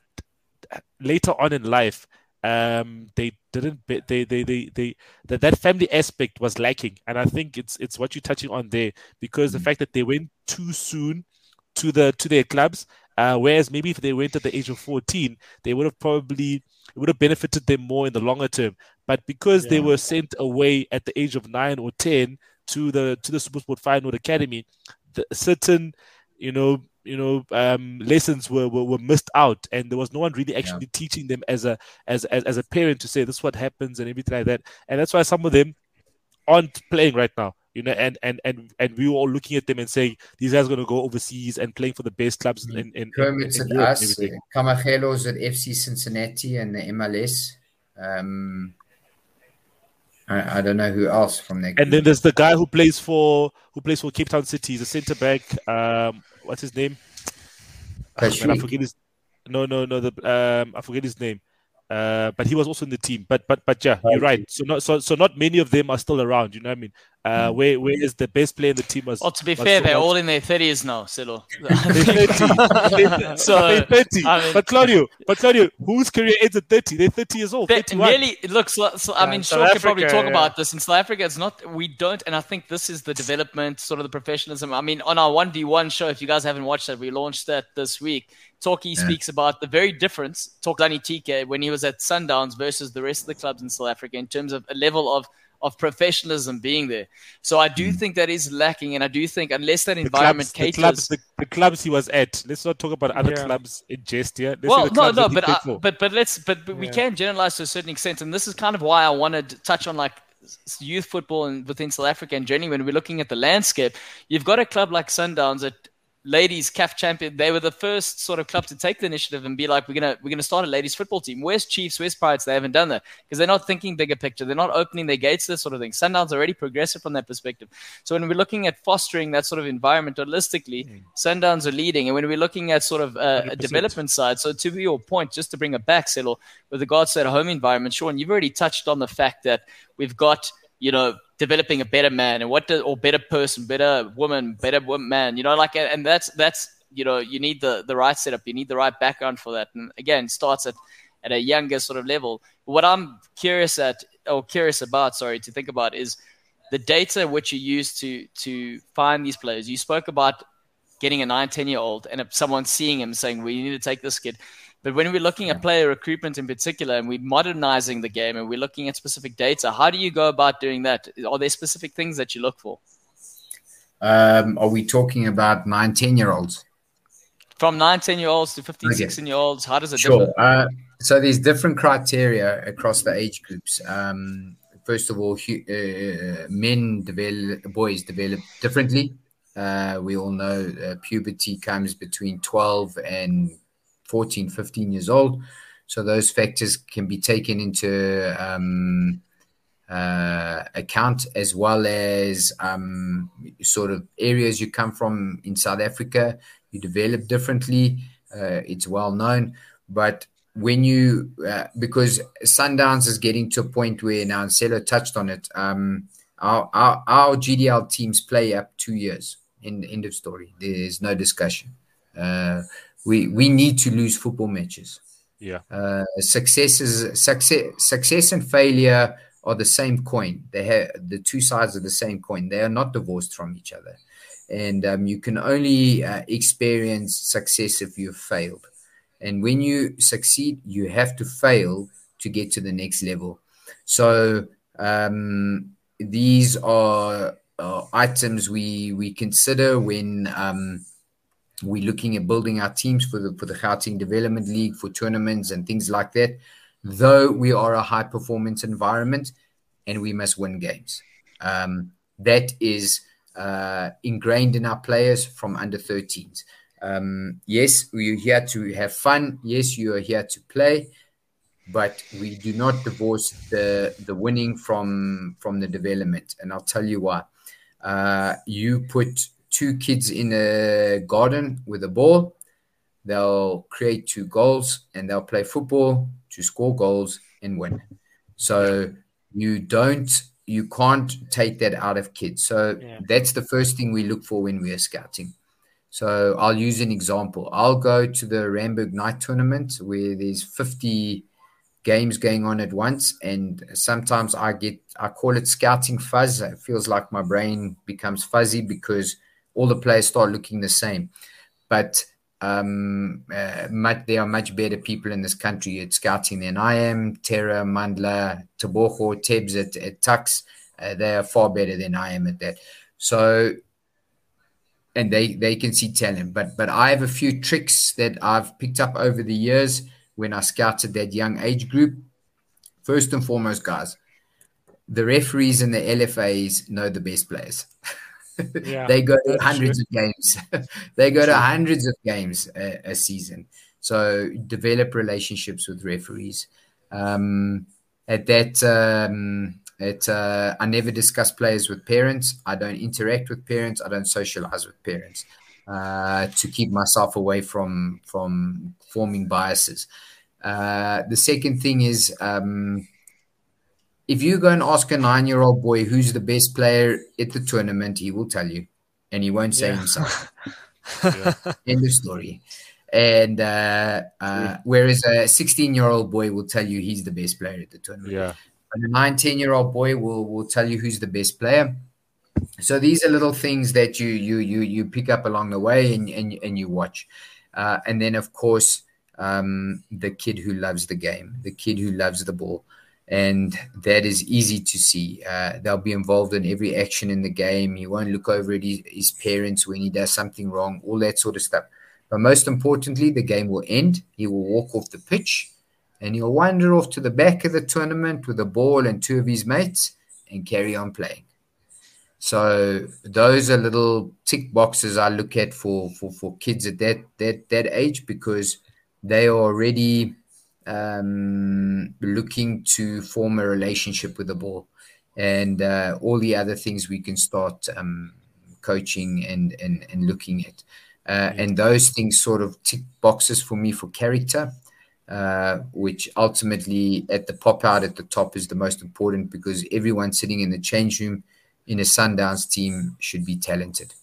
later on in life. Um, they didn't. They they they they, they that, that family aspect was lacking, and I think it's it's what you're touching on there, because mm-hmm. the fact that they went too soon to the to their clubs, uh, whereas maybe if they went at the age of fourteen, they would have probably it would have benefited them more in the longer term. But because yeah. they were sent away at the age of nine or ten to the to the SuperSport Feyenoord Academy, the certain you know. you know, um, lessons were, were were missed out, and there was no one really actually yeah. teaching them as a as, as as a parent to say this is what happens and everything like that. And that's why some of them aren't playing right now, you know. And and and, and we were all looking at them and saying these guys are going to go overseas and playing for the best clubs in in, in, Kermit's in, in at us, Kamachelo's at F C Cincinnati and the M L S. Um, I, I don't know who else from there. And then there's the guy who plays for who plays for Cape Town City. He's a centre back. Um, what's his name? Oh, man, I forget his. No, no, no. The um, I forget his name. Uh, but he was also in the team. But but but yeah, you're right. So not so so not many of them are still around. You know what I mean? Uh, mm. where where is the best player in the team? Was, well, to be was fair, so they're much. all in their thirties now, Silo. They're thirty. so they're thirty. I mean, but Claudio, but Claudio, whose career ends at thirty? They're thirty years old. Nearly. It looks. So, so, I yeah, mean, South Sean could probably talk yeah. about this in South Africa. It's not. We don't, and I think this is the development, sort of the professionalism. I mean, on our one v one show, if you guys haven't watched that, we launched that this week. Talkie yeah. speaks about the very difference, Talk Lani T K, when he was at Sundowns versus the rest of the clubs in South Africa in terms of a level of of professionalism being there. So I do mm. think that is lacking, and I do think unless that environment the caters... The clubs, the, the clubs he was at, let's not talk about other yeah. clubs in jest here. Let's well, no, no, but, uh, but but let's but, but yeah. we can generalize to a certain extent, and this is kind of why I wanted to touch on like youth football and within South Africa and generally when we're looking at the landscape. You've got a club like Sundowns that ladies C A F champion, they were the first sort of club to take the initiative and be like, we're gonna we're gonna start a ladies football team. Where's Chiefs, where's Pirates? They haven't done that because they're not thinking bigger picture. They're not opening their gates to this sort of thing. Sundowns are already progressive from that perspective. So when we're looking at fostering that sort of environment holistically, mm. Sundowns are leading. And when we're looking at sort of uh, a development side, so to your point, just to bring it back, Selo, with regards to that home environment, Sean, you've already touched on the fact that we've got, you know, developing a better man and what, do, or better person, better woman, better woman, man, you know, like, and that's that's. You know, you need the, the right setup. You need the right background for that. And again, starts at, at a younger sort of level. What I'm curious at, or curious about, sorry, to think about is the data which you use to to find these players. You spoke about getting a nine, ten-year-old and someone seeing him saying, well, you need to take this kid. But when we're looking at player recruitment in particular and we're modernizing the game and we're looking at specific data, how do you go about doing that? Are there specific things that you look for? Um, are we talking about nine, ten-year-olds? From nine, ten-year-olds to fifteen, okay. sixteen-year-olds, how does it sure. differ? Uh, so there's different criteria across the age groups. Um, first of all, uh, men develop, boys develop differently. Uh, we all know uh, puberty comes between twelve and fourteen, fifteen years old. So those factors can be taken into um, uh, account, as well as um, sort of areas you come from in South Africa. You develop differently. Uh, it's well known. But when you, uh, because Sundowns is getting to a point where now, Selo touched on it, um, our, our, our G D L teams play up two years. In end of story. There's no discussion. Uh, we we need to lose football matches. Yeah. Uh, success is success. Success and failure are the same coin. They have the two sides of the same coin. They are not divorced from each other. And um, you can only uh, experience success if you've failed. And when you succeed, you have to fail to get to the next level. So um, these are uh, items we we consider when um, we're looking at building our teams for the for the Gauteng Development League, for tournaments and things like that. Though we are a high performance environment, and we must win games. Um, that is. Uh, ingrained in our players from under thirteens. Um, yes, we're here to have fun. Yes, you are here to play, but we do not divorce the the winning from from the development. And I'll tell you why. Uh, you put two kids in a garden with a ball, they'll create two goals and they'll play football to score goals and win. So you don't. You can't take that out of kids. So yeah. That's the first thing we look for when we are scouting. So I'll use an example. I'll go to the Randburg Night Tournament where there's fifty games going on at once. And sometimes I get, I call it scouting fuzz. It feels like my brain becomes fuzzy because all the players start looking the same. But um, uh, much, there are much better people in this country at scouting than I am. Terra, Mandla, Tebogo, Tebs at, at Tux, uh, they are far better than I am at that. So, and they, they can see talent. But but I have a few tricks that I've picked up over the years when I scouted that young age group. First and foremost, guys, the referees and the L F As know the best players. Yeah, they go to hundreds true. of games. they go to hundreds of games a, a season. So develop relationships with referees. Um, at that, um, at uh, I never discuss players with parents. I don't interact with parents. I don't socialize with parents uh, to keep myself away from from forming biases. Uh, the second thing is. Um, If you go and ask a nine-year-old boy who's the best player at the tournament, he will tell you, and he won't say yeah. himself. yeah. End of story. And uh, uh, whereas a sixteen-year-old boy will tell you he's the best player at the tournament. Yeah. And a nine, ten-year-old boy will, will tell you who's the best player. So these are little things that you you you you pick up along the way and and, and you watch. Uh, and then, of course, um, the kid who loves the game, the kid who loves the ball. And that is easy to see. Uh, they'll be involved in every action in the game. He won't look over at his, his parents when he does something wrong, all that sort of stuff. But most importantly, the game will end. He will walk off the pitch and he'll wander off to the back of the tournament with a ball and two of his mates and carry on playing. So those are little tick boxes I look at for, for, for kids at that, that, that age, because they are already um, looking to form a relationship with the ball, and uh, all the other things we can start um, coaching and, and, and looking at. Uh, and those things sort of tick boxes for me for character, uh, which ultimately at the pop out at the top is the most important, because everyone sitting in the change room in a Sundowns team should be talented.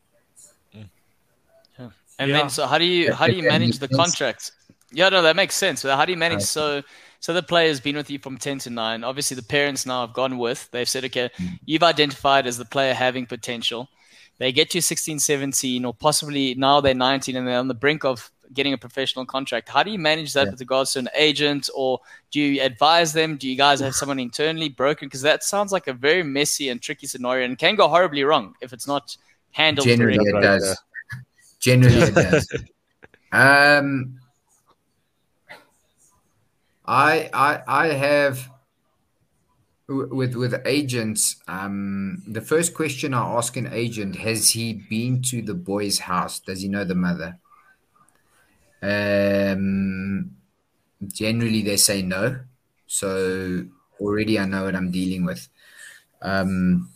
Yeah. And yeah. then, so how do you how do you manage the contracts? Yeah, no, that makes sense. So how do you manage? So, so the player's been with you from ten to nine. Obviously, the parents now have gone with. They've said, okay, you've identified as the player having potential. They get to sixteen, seventeen, or possibly now they're nineteen and they're on the brink of getting a professional contract. How do you manage that yeah. with regards to an agent, or do you advise them? Do you guys have someone internally broken? Because that sounds like a very messy and tricky scenario and can go horribly wrong if it's not handled Generally correctly. It does. Generally it does. Um, I, I, I have with with agents. Um, the first question I ask an agent: has he been to the boy's house? Does he know the mother? Um, generally they say no. So already I know what I'm dealing with. Um,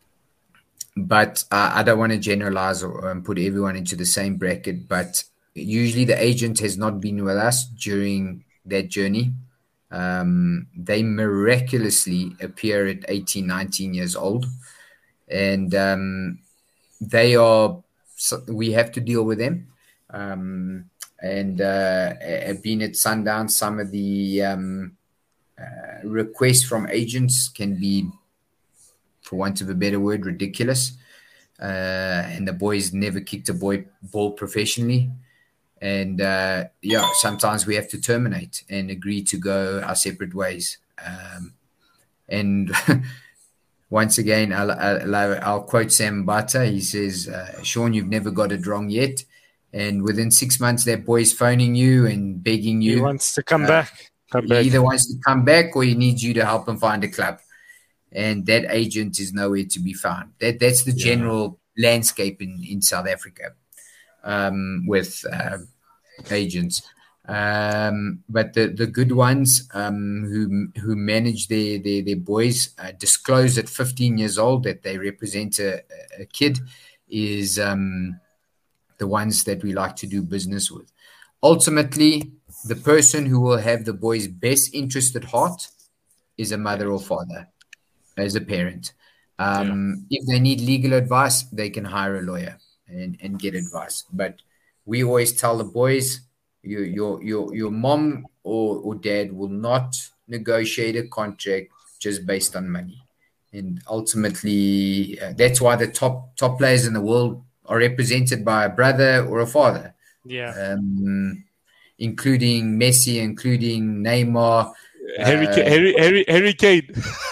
but uh, I don't want to generalize or um, put everyone into the same bracket. But usually the agent has not been with us during that journey. Um, they miraculously appear at eighteen, nineteen years old. And um, they are, so we have to deal with them. Um, and uh, being at Sundown, some of the um, uh, requests from agents can be, for want of a better word, ridiculous. Uh, and the boys never kicked a boy ball professionally. And, uh, yeah, sometimes we have to terminate and agree to go our separate ways. Um, and once again, I'll, I'll, I'll quote Sam Bata. He says, uh, Sean, you've never got it wrong yet. And within six months, that boy's phoning you and begging you. He wants to come uh, back. Come he back. either wants to come back or he needs you to help him find a club. And that agent is nowhere to be found. That That's the general yeah. landscape in, in South Africa um, with uh, agents. Um, but the, the good ones um, who who manage their, their, their boys uh, disclose at fifteen years old that they represent a, a kid is... Um, the ones that we like to do business with. Ultimately, the person who will have the boy's best interest at heart is a mother or father, as a parent. Um, yeah. If they need legal advice, they can hire a lawyer and, and get advice. But we always tell the boys, your your your, your mom or, or dad will not negotiate a contract just based on money. And ultimately, uh, that's why the top top players in the world are represented by a brother or a father. Yeah. Um, including Messi, including Neymar. Harry, uh, Harry, Harry, Harry Kane.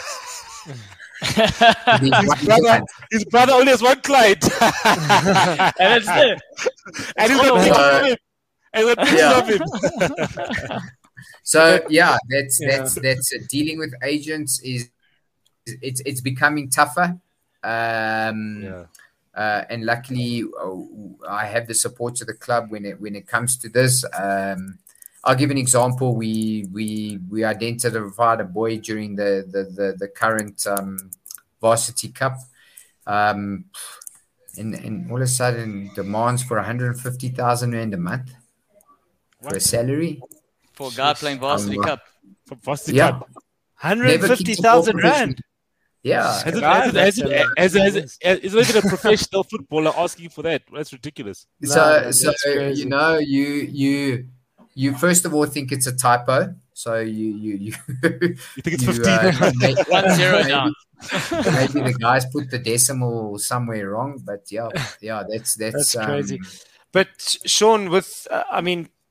his, brother, his brother only has one client. and it's it. And he's got pictures of him. And he's got pictures of him. So, yeah, that's, yeah. that's, that's uh, dealing with agents is, it's, it's becoming tougher. Um, yeah. Uh, and luckily, uh, I have the support of the club when it when it comes to this. Um, I'll give an example. We we we identified a boy during the the the, the current um, Varsity Cup, um, and and all of a sudden demands for one hundred fifty thousand rand a month what? for a salary for a guy playing Varsity um, Cup. For Varsity yeah. Cup, one hundred fifty thousand rand. Yeah, as it, as, as, it, as, as, as, as is it a professional footballer asking for that? That's ridiculous. So, no, so you know, you you you first of all think it's a typo. So you you you, you think it's you, fifteen? Uh, may, One zero down. Maybe the guys put the decimal somewhere wrong, but yeah, yeah, that's that's, that's um, crazy. But Sean, with uh, I mean,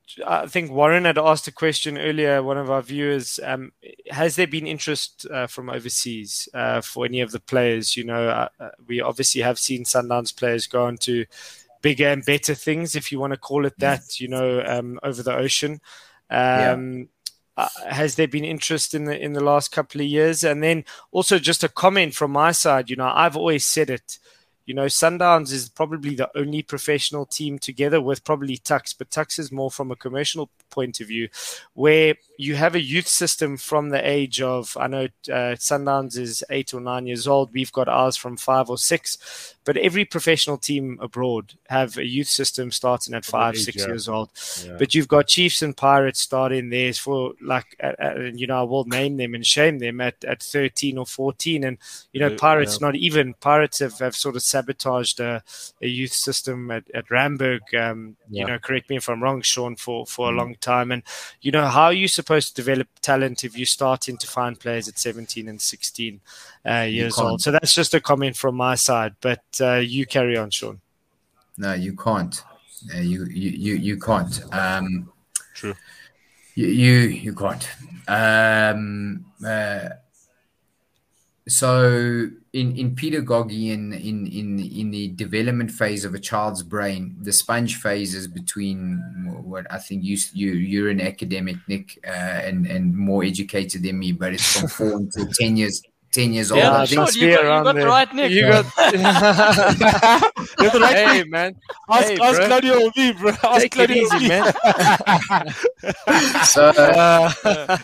I think Warren had asked a question earlier, one of our viewers. Um, has there been interest uh, from overseas uh, for any of the players? You know, uh, we obviously have seen Sundowns players go on to bigger and better things, if you want to call it that, you know, um, over the ocean. Um, yeah. uh, has there been interest in the in the last couple of years? And then also just a comment from my side, you know, I've always said it. You know, Sundowns is probably the only professional team together with probably Tuks, but Tuks is more from a commercial point of view, where you have a youth system from the age of, I know uh, Sundowns is eight or nine years old. We've got ours from five or six, but every professional team abroad have a youth system starting at five, age, six yeah. years old. Yeah. But you've got Chiefs and Pirates starting theirs for like, uh, uh, you know, I will name them and shame them at, at thirteen or fourteen. And, you know, Pirates, yeah. not even, Pirates have, have sort of sabotaged a, a youth system at, at Ramberg. Um, yeah. You know, correct me if I'm wrong, Sean, for, for mm. a long time. And, you know, how are you supposed to develop talent if you're starting to find players at seventeen and sixteen uh, years old? So that's just a comment from my side, but uh, you carry on, Sean. No, you can't. Uh, you, you, you, you can't. Um, True. You, you, you can't. Um, uh, so in, in pedagogy, in, in, in, in the development phase of a child's brain, the sponge phase is between what I think you, you, you're an academic, Nick, uh, and, and more educated than me, but it's from four until ten years. Ten years old. Yeah, sure, you, got, you got the right, Nick. You got, you got the right, hey, man. Ask, hey, ask Claudio or me, bro. Ask Take Claudio it easy, man. so, uh,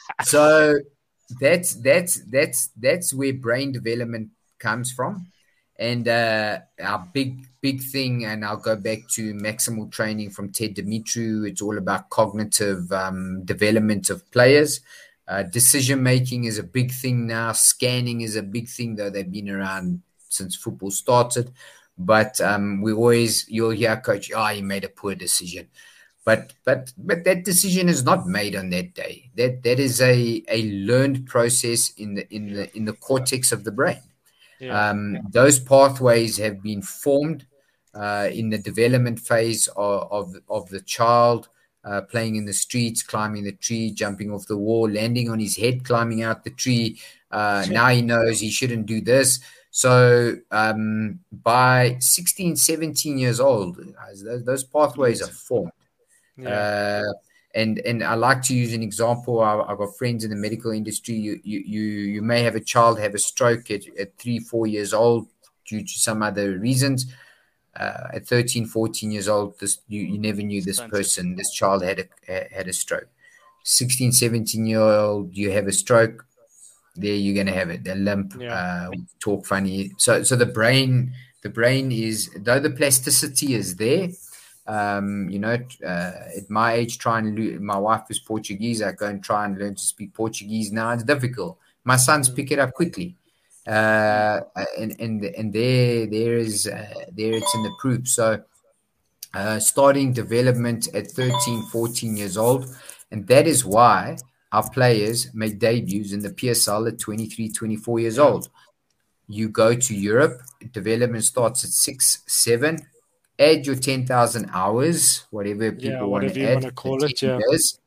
so that's that's that's that's where brain development comes from, and uh, our big big thing. And I'll go back to maximal training from Ted Dumitru. It's all about cognitive um, development of players. Uh, decision making is a big thing now. Scanning is a big thing, though they've been around since football started. But um, we always, you'll hear coach, oh, he made a poor decision. But but but that decision is not made on that day. That that is a, a learned process in the in the in the cortex of the brain. Yeah. Um, those pathways have been formed uh, in the development phase of of, of the child. Uh, playing in the streets, climbing the tree, jumping off the wall, landing on his head, climbing out the tree. Uh, now he knows he shouldn't do this. So um, by sixteen, seventeen years old, those, those pathways are formed. Yeah. Uh, and and I like to use an example. I, I've got friends in the medical industry. You you you, you may have a child have a stroke at, at three, four years old due to some other reasons. Uh, at thirteen, fourteen years old, this you, you never knew this person, this child had a had a stroke. sixteen, seventeen year old, you have a stroke, there you're gonna have it. A limp, yeah. uh, talk funny. So so the brain, the brain is, though the plasticity is there. Um, you know, uh, at my age, try and lo- my wife is Portuguese. I go and try and learn to speak Portuguese now. It's difficult. My sons pick it up quickly. Uh, and and and there there is uh, there it's in the proof. So uh, starting development at thirteen, fourteen years old, and that is why our players make debuts in the P S L at twenty-three, twenty-four years old. You go to Europe, development starts at six, seven. Add your ten thousand hours, whatever people yeah, want to add. Call it, yeah. Years,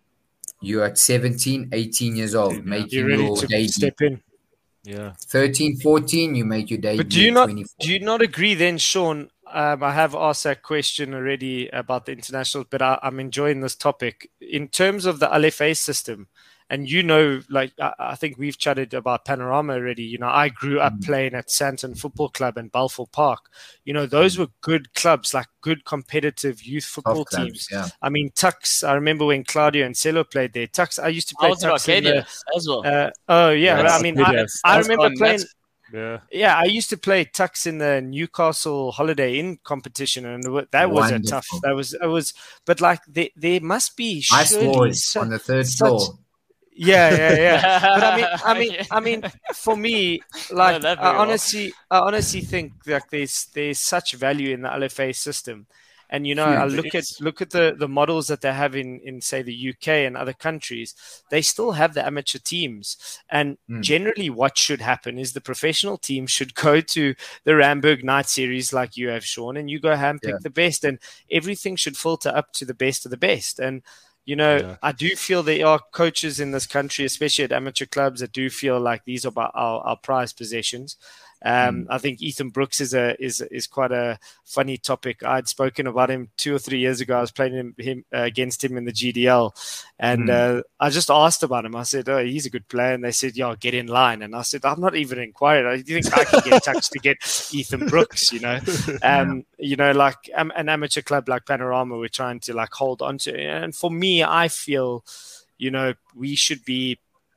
you're at seventeen, eighteen years old, yeah, making you're ready your to debut. Step in. Yeah, thirteen, fourteen, you make your debut. But do you not do you not agree then, Sean? Um, I have asked that question already about the international, but I, I'm enjoying this topic in terms of the L F A system. And you know, like I, I think we've chatted about Panorama already. You know, I grew up mm. playing at Sandton Football Club and Balfour Park. You know, those were good clubs, like good competitive youth football Tough teams. Clubs, yeah. I mean, Tuks. I remember when Claudio and Celo played there. Tuks. I used to play I was Tuks in Arcadia as well. Uh, oh yeah, yes, I mean, I, I remember fun. playing. That's- Yeah, yeah. I used to play Tuks in the Newcastle Holiday Inn competition, and that was Wonderful. a tough. That was it was, but like there, there must be Ice boys so, on the third such, floor. Yeah, yeah, yeah. But I mean, I mean, I mean, for me, like, no, I honestly, well. I honestly think that there's there's such value in the L F A system, And, you know, I look at look at the, the models that they have in, in, say, the U K and other countries. They still have the amateur teams. And mm. generally what should happen is the professional team should go to the Ramberg Night Series like you have, Sean, and you go handpick yeah. the best. And everything should filter up to the best of the best. And, you know, yeah. I do feel there are coaches in this country, especially at amateur clubs, that do feel like these are our, our prized possessions. Um, mm. I think Ethan Brooks is a is is quite a funny topic. I'd spoken about him two or three years ago. I was playing him, him uh, against him in the G D L, and mm. uh, I just asked about him. I said, "Oh, he's a good player," and they said, "Yeah, get in line." And I said, "I'm not even inquired. Do you think I can get touched to get Ethan Brooks?" You know, um, you know, like um, an amateur club like Panorama, we're trying to like hold on to. And for me, I feel, you know, we should be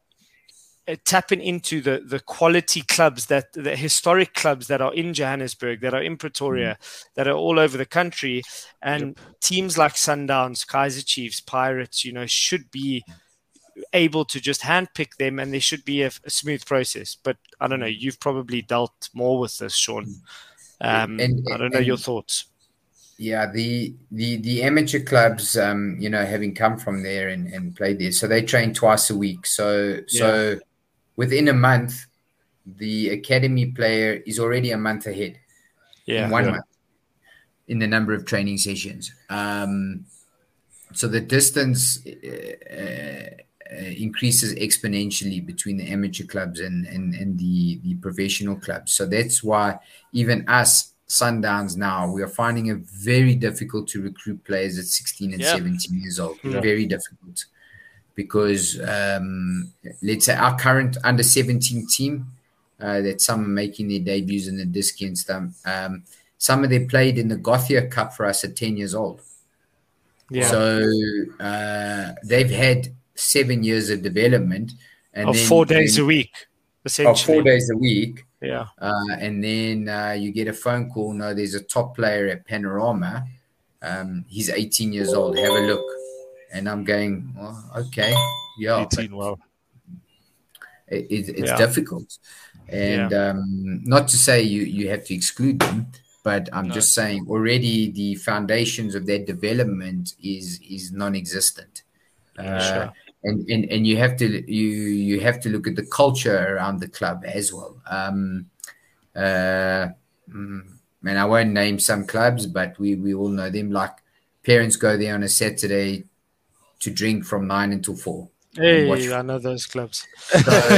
tapping into the, the quality clubs, that the historic clubs that are in Johannesburg, that are in Pretoria, mm. that are all over the country. And yep. teams like Sundowns, Kaiser Chiefs, Pirates, you know, should be able to just handpick them, and there should be a, a smooth process. But I don't know, you've probably dealt more with this, Sean. Um, and, and, I don't know and, your thoughts. Yeah, the the the amateur clubs, um, you know, having come from there and, and played there, so they train twice a week. So so yeah. within a month, the academy player is already a month ahead. Yeah, in one yeah. month in the number of training sessions. Um, so the distance uh, uh, increases exponentially between the amateur clubs and and and the the professional clubs. So that's why even us Sundowns now, we are finding it very difficult to recruit players at sixteen and yeah. seventeen years old. Yeah. Very difficult, because um, let's say our current under seventeen team, uh, that some are making their debuts in the disc against them. Um, some of them played in the Gothia Cup for us at ten years old. Yeah. So uh, they've had seven years of development, and of then, four days then, a week, essentially. Of four days a week. Yeah, uh, and then uh, you get a phone call. No, there's a top player at Panorama. Um, he's eighteen years old. Have a look. And I'm going, well, okay, yeah. eighteen, wow. It, it, it's yeah. difficult, and yeah. um, not to say you you have to exclude them, but I'm no. just saying already the foundations of their development is is non-existent. Uh, sure. And, and and you have to you you have to look at the culture around the club as well. Um, uh, and I won't name some clubs, but we, we all know them. Like parents go there on a Saturday to drink from nine until four. Hey, watch. I know those clubs. So,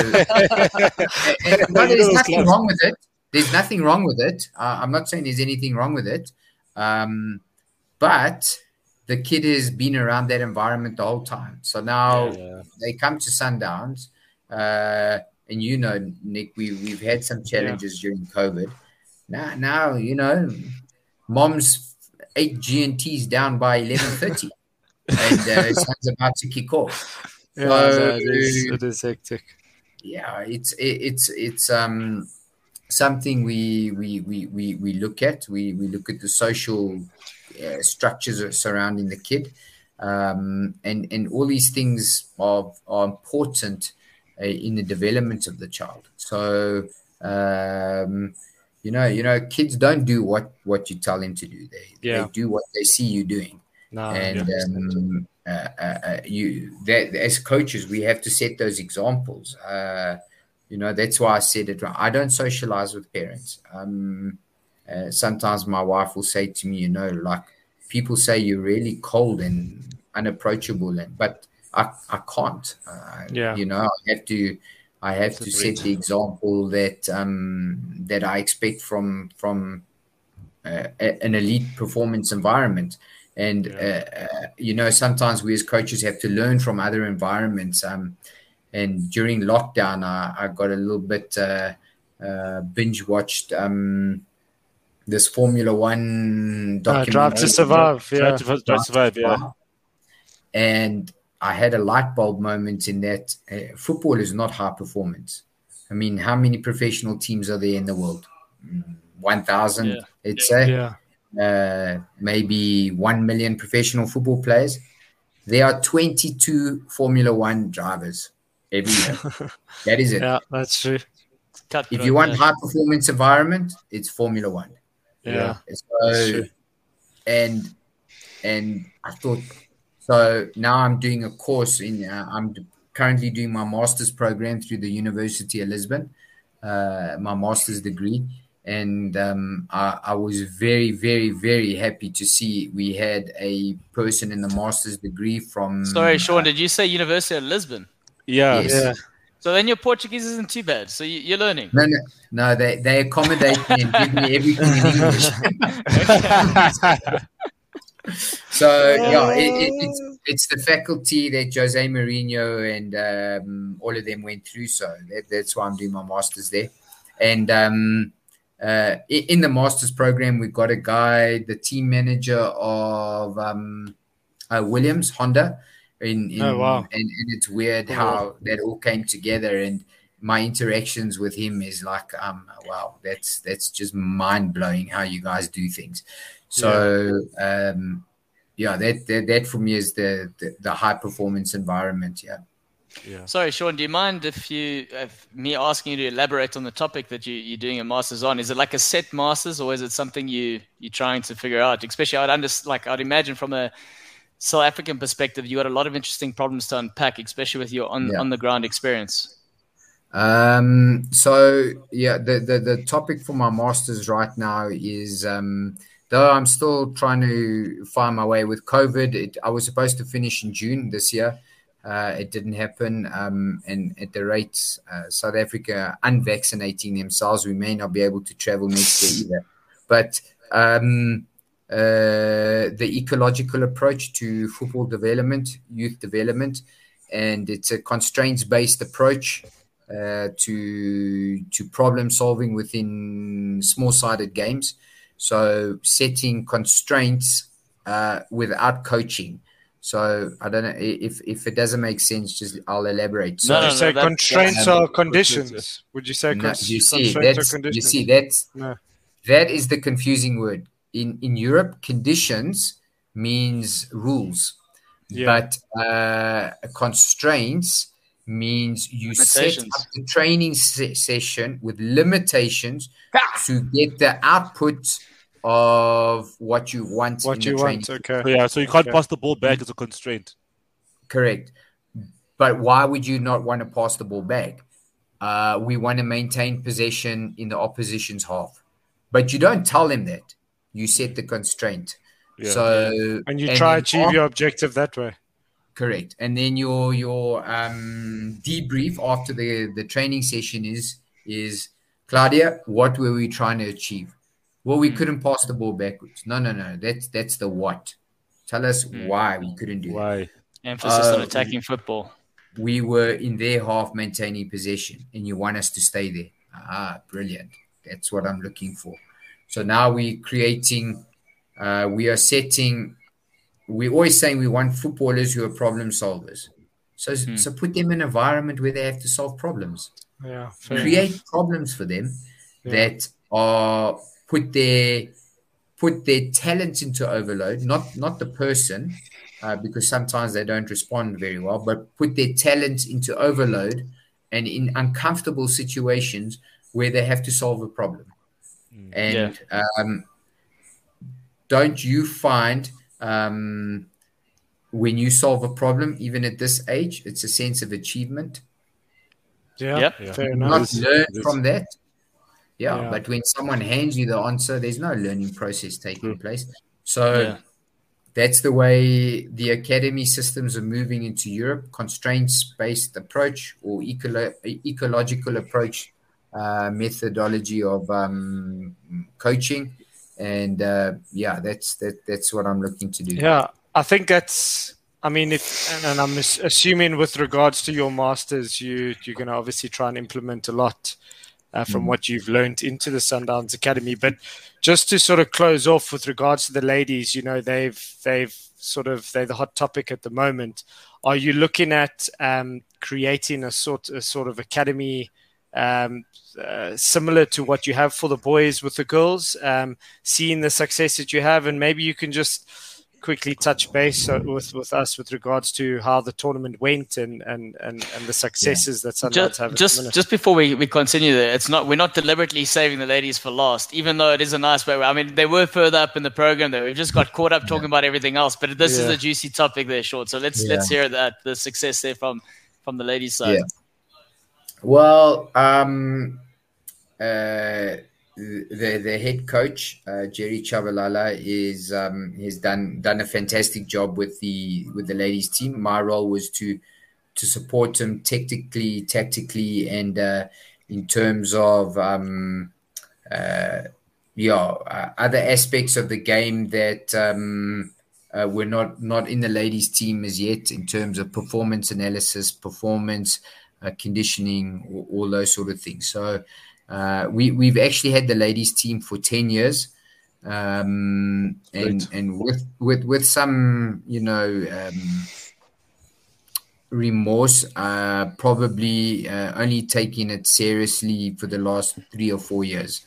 and, and, but there's nothing clubs. wrong with it. There's nothing wrong with it. Uh, I'm not saying there's anything wrong with it, um, but the kid has been around that environment the whole time. So now yeah, yeah. they come to Sundowns. Uh, and, you know, Nick, we, we've had some challenges yeah. during COVID. Now, now, you know, mom's eight G N Ts down by eleven thirty. and uh, son's about to kick off. Yeah, so, no, it, is, it is hectic. Yeah, it's it, it's it's um something we we, we, we, we look at. We, we look at the social Uh, structures surrounding the kid, um, and and all these things are are important uh, in the development of the child. So um, you know, you know, kids don't do what, what you tell them to do. They yeah. they do what they see you doing. No, and yeah. um, uh, uh, uh, you that as coaches we have to set those examples. Uh, you know, that's why I said it. I don't socialize with parents. Um, Uh, sometimes my wife will say to me, you know, like people say you're really cold and unapproachable, and but I, I can't. Uh, yeah. You know, I have to I have That's to set the example that um, that I expect from from uh, an elite performance environment. And yeah. uh, uh, you know, sometimes we as coaches have to learn from other environments. Um, and during lockdown, I, I got a little bit uh, uh, binge watched. Um, This Formula One documentary. Uh, Drive to Survive, yeah. Drive to, drive to Survive, yeah. And I had a light bulb moment in that uh, football is not high performance. I mean, how many professional teams are there in the world? one thousand, yeah. let's say. Yeah. Uh, maybe one million professional football players. There are twenty-two Formula One drivers every year. That is it. Yeah, that's true. Cut if you want yeah. high performance environment, it's Formula One. Yeah. So, and and I thought, so now I'm doing a course in, uh, I'm currently doing my master's program through the University of Lisbon, uh, my master's degree. And um, I, I was very, very, very happy to see we had a person in the master's degree from. Sorry, Sean, uh, did you say University of Lisbon? Yeah. Yes. Yeah. So then your Portuguese isn't too bad. So you, you're learning. No, no, no. They they accommodate me and give me everything in English. So yeah, it, it, it's it's the faculty that Jose Mourinho and um, all of them went through. So that, that's why I'm doing my masters there. And um, uh, in the masters program, we've got a guy, the team manager of um, uh, Williams Honda. In, in oh, wow. and, and it's weird how that all came together, and my interactions with him is like, um, wow, that's that's just mind blowing how you guys do things. So, yeah, um, yeah that, that that for me is the, the the high performance environment. Yeah. Yeah. Sorry, Sean, do you mind if you, if me asking you to elaborate on the topic that you, you're doing a master's on? Is it like a set master's, or is it something you you're trying to figure out? Especially, I'd under, like I'd imagine from a South African perspective, you got a lot of interesting problems to unpack, especially with your on, yeah. on the ground experience. Um, so yeah, the, the, the topic for my master's right now is, um, though I'm still trying to find my way with COVID. It, I was supposed to finish in June this year. Uh, it didn't happen. Um, and at the rate uh, South Africa unvaccinating themselves, we may not be able to travel next year either. But, um, Uh, the ecological approach to football development, youth development, and it's a constraints-based approach uh, to to problem solving within small-sided games. So setting constraints uh, without coaching. So I don't know if if it doesn't make sense. Just I'll elaborate. So, no, no, no, say constraints um, or conditions. Would you say no, cons- you see, constraints that's, or conditions? You see, that's no. that is the confusing word. In, in Europe, conditions means rules, yeah. but uh, constraints means you set up the training se- session with limitations ah! to get the output of what you want. What in you the want, okay. So, yeah, so you can't okay. pass the ball back as a constraint. Correct. But why would you not want to pass the ball back? Uh, we want to maintain possession in the opposition's half. But you don't tell them that. You set the constraint. Yeah. So and you try to achieve after, your objective that way. Correct. And then your your um, debrief after the, the training session is is Claudia, what were we trying to achieve? Well, we mm. couldn't pass the ball backwards. No, no, no. That's that's the what. Tell us mm. why we couldn't do why. that. Emphasis uh, on attacking football. We were in their half maintaining possession, and you want us to stay there. Ah, brilliant. That's what I'm looking for. So now we're creating, uh, we are setting, we're always saying we want footballers who are problem solvers. So, hmm. so put them in an environment where they have to solve problems. Yeah, create enough. problems for them yeah. that are put their put their talents into overload, not not the person, uh, because sometimes they don't respond very well, but put their talents into overload and in uncomfortable situations where they have to solve a problem. And yeah. um, don't you find um, when you solve a problem, even at this age, it's a sense of achievement? Yeah, yep. yeah. Fair enough. Not learn from that. Yeah, yeah, but when someone hands you the answer, there's no learning process taking mm. place. So yeah. that's the way the academy systems are moving into Europe, constraints-based approach or ecolo- ecological approach. Uh, methodology of um, coaching, and uh, yeah, that's that. That's what I'm looking to do. Yeah, I think that's. I mean, if and, and I'm assuming with regards to your masters, you you're going to obviously try and implement a lot uh, from mm. what you've learned into the Sundowns Academy. But just to sort of close off with regards to the ladies, you know, they've they've sort of they're the hot topic at the moment. Are you looking at um, creating a sort a sort of academy? Um, uh, similar to what you have for the boys with the girls, um, seeing the success that you have, and maybe you can just quickly touch base with, with us with regards to how the tournament went and and, and, and the successes yeah. that Sunderland just, have. Just just before we, we continue there, it's not we're not deliberately saving the ladies for last, even though it is a nice way. I mean, they were further up in the program there. We've just got caught up talking yeah. about everything else, but this yeah. is a juicy topic there, Short. So let's yeah. let's hear that the success there from from the ladies' side. Yeah. Well, um, uh, the the head coach uh, Jerry Chabalala is um, has done done a fantastic job with the with the ladies team. My role was to to support him technically, tactically, and uh, in terms of um, uh, yeah uh, other aspects of the game that um, uh, were not not in the ladies team as yet, in terms of performance analysis, performance uh, conditioning, all, all those sort of things. So. Uh, we we've actually had the ladies team for ten years, um, and and with with with some you know um, remorse, uh, probably uh, only taking it seriously for the last three or four years,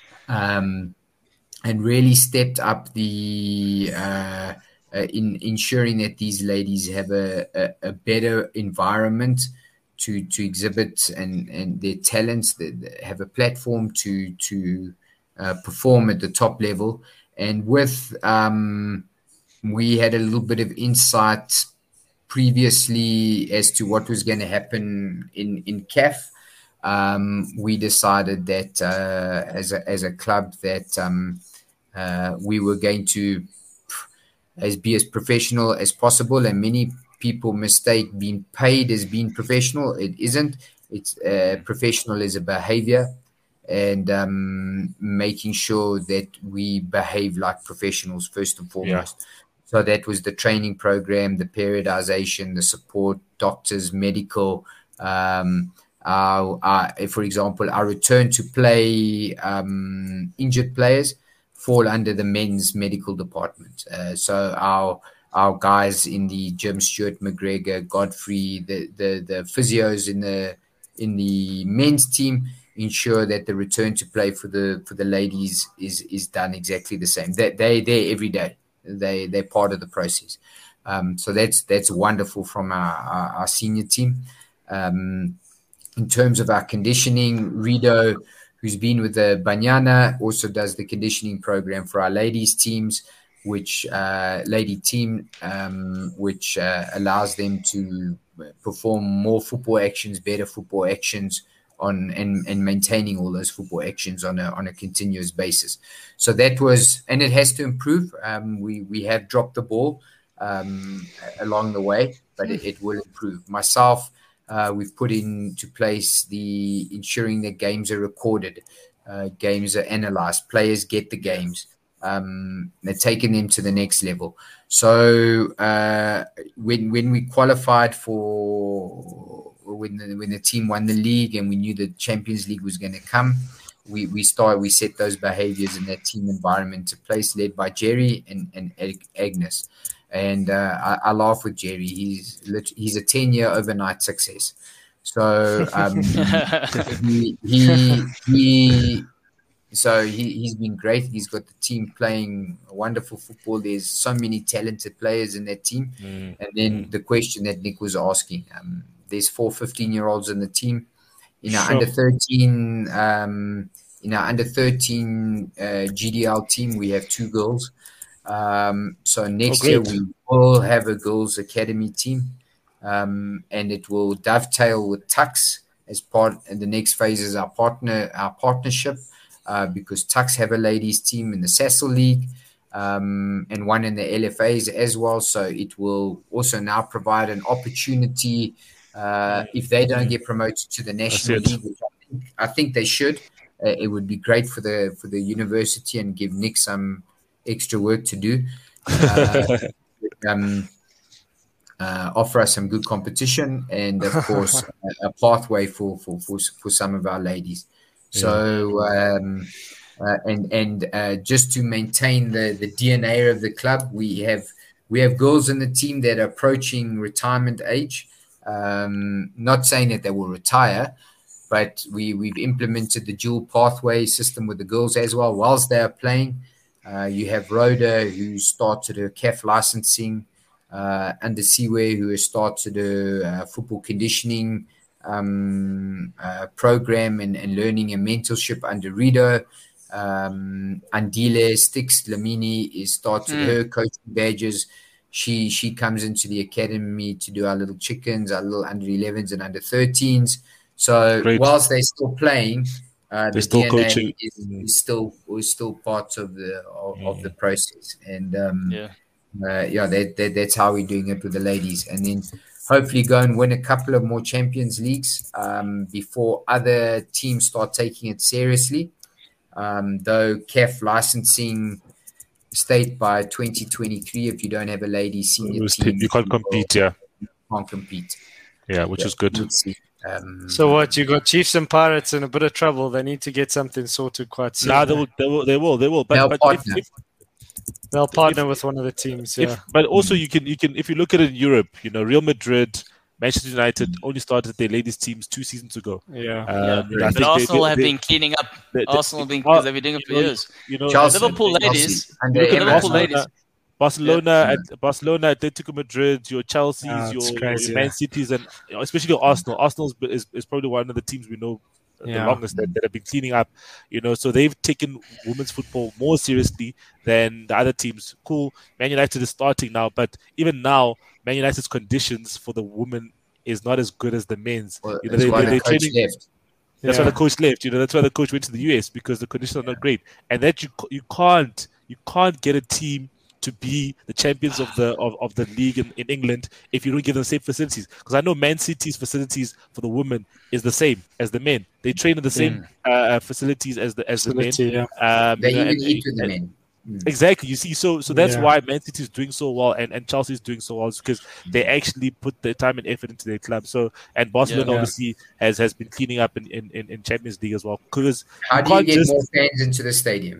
um, and really stepped up the uh, uh, in ensuring that these ladies have a, a, a better environment to to exhibit and, and their talents, that have a platform to to uh, perform at the top level. And with um, we had a little bit of insight previously as to what was going to happen in in C A F. Um, we decided that uh, as a as a club that um, uh, we were going to as be as professional as possible, and many people mistake being paid as being professional. It isn't. It's uh, professional is a behavior, and um, making sure that we behave like professionals first and foremost. Yeah. So that was the training program, the periodization, the support, doctors, medical. Um, our, our, for example, our return to play um, injured players fall under the men's medical department. Uh, so our Our guys in the gym, Stuart McGregor, Godfrey, the, the the physios in the in the men's team ensure that the return to play for the for the ladies is is done exactly the same. They they they're every day. They they're part of the process. Um, so that's that's wonderful from our, our, our senior team. Um, in terms of our conditioning, Rido, who's been with the Banyana, also does the conditioning program for our ladies teams, which uh, lady team, um, which uh, allows them to perform more football actions, better football actions on and, and maintaining all those football actions on a on a continuous basis. So that was, and it has to improve. Um, we we have dropped the ball um, along the way, but it, it will improve. Myself, uh, we've put into place the ensuring that games are recorded, uh, games are analyzed, players get the games. Um, they're taking them to the next level. So uh, when when we qualified for when the, when the team won the league and we knew the Champions League was going to come, we we started we set those behaviors in that team environment into place, led by Jerry and and Agnes. And uh, I, I laugh with Jerry. He's he's a ten year overnight success. So um, he he he. So he, he's been great. He's got the team playing wonderful football. There's so many talented players in that team. Mm. And then mm. the question that Nick was asking, um, there's four fifteen-year-olds in the team. In our sure. under thirteen, um, in our under thirteen uh, G D L team, we have two girls. Um, so next oh, year we will have a girls' academy team, um, and it will dovetail with Tuks as part. And the next phase is our partner, our partnership. Uh, because Tuks have a ladies team in the Sassel League um, and one in the L F As as well. So it will also now provide an opportunity uh, if they don't get promoted to the National League, which I think, I think they should. Uh, it would be great for the for the university and give Nick some extra work to do. Uh, um, uh, offer us some good competition and, of course, a, a pathway for, for, for, for some of our ladies. So um, uh, and and uh, just to maintain the, the D N A of the club, we have we have girls in the team that are approaching retirement age. Um, not saying that they will retire, but we we've implemented the dual pathway system with the girls as well whilst they are playing. Uh, you have Rhoda, who started her C A F licensing, uh, and the Siwe, who has started her uh, football conditioning um, uh, program and, and learning and mentorship under Rido. Um, Andile Stix Lamini is started mm. her coaching badges. She she comes into the academy to do our little chickens, our little under elevens and under thirteens. So Great. whilst they're still playing, uh, the still D N A coaching. Is, is still is still part of the of, yeah. of the process. And um, yeah, uh, yeah, that, that, that's how we're doing it with the ladies. And then hopefully go and win a couple of more Champions Leagues um, before other teams start taking it seriously. Um, though C A F licensing state by twenty twenty-three, if you don't have a lady senior team, you can't compete. Yeah, you can't compete. Yeah, which yeah, is good. Um, so what? You got Chiefs and Pirates in a bit of trouble. They need to get something sorted quite soon. Nah, they will. They will. They will. They will. But, they'll but partner. If, if, they'll partner if, with one of the teams. Yeah. If, but also, you can. You can. If you look at it in Europe, you know, Real Madrid, Manchester United only started their ladies teams two seasons ago. Yeah, um, yeah. But Arsenal they, they, have they, been cleaning up. They, Arsenal have been because they've been doing it for years. You know, Chelsea, Liverpool ladies. And look at Liverpool ladies. Barcelona, yeah. at Barcelona, Atletico Madrid, your Chelsea's, oh, your, crazy, your Man yeah. Cities, and you know, especially your Arsenal. Arsenal is, is probably one of the teams we know yeah. the longest that, that have been cleaning up. You know, so they've taken women's football more seriously than the other teams. Cool, Man United is starting now, but even now, Man United's conditions for the women is not as good as the men's. Well, you know, they, they, the they're coach training. Left. That's yeah. why the coach left. You know, that's why the coach went to the U S because the conditions are not great, and that you you can't you can't get a team to be the champions of the of, of the league in, in England if you don't give them the same facilities. Because I know Man City's facilities for the women is the same as the men. They train in the same yeah. uh, facilities as the as Facility, the men. Yeah. Um, they you know, even and, eat with the and, men. Exactly. You see, so so that's Yeah. why Man City is doing so well and, and Chelsea is doing so well, is because they actually put their time and effort into their club. So and Barcelona Yeah. obviously has, has been cleaning up in, in, in Champions League as well. Because How do you get just, more fans into the stadium?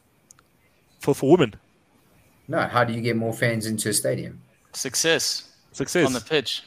for for women? No, how do you get more fans into a stadium? Success. Success on the pitch.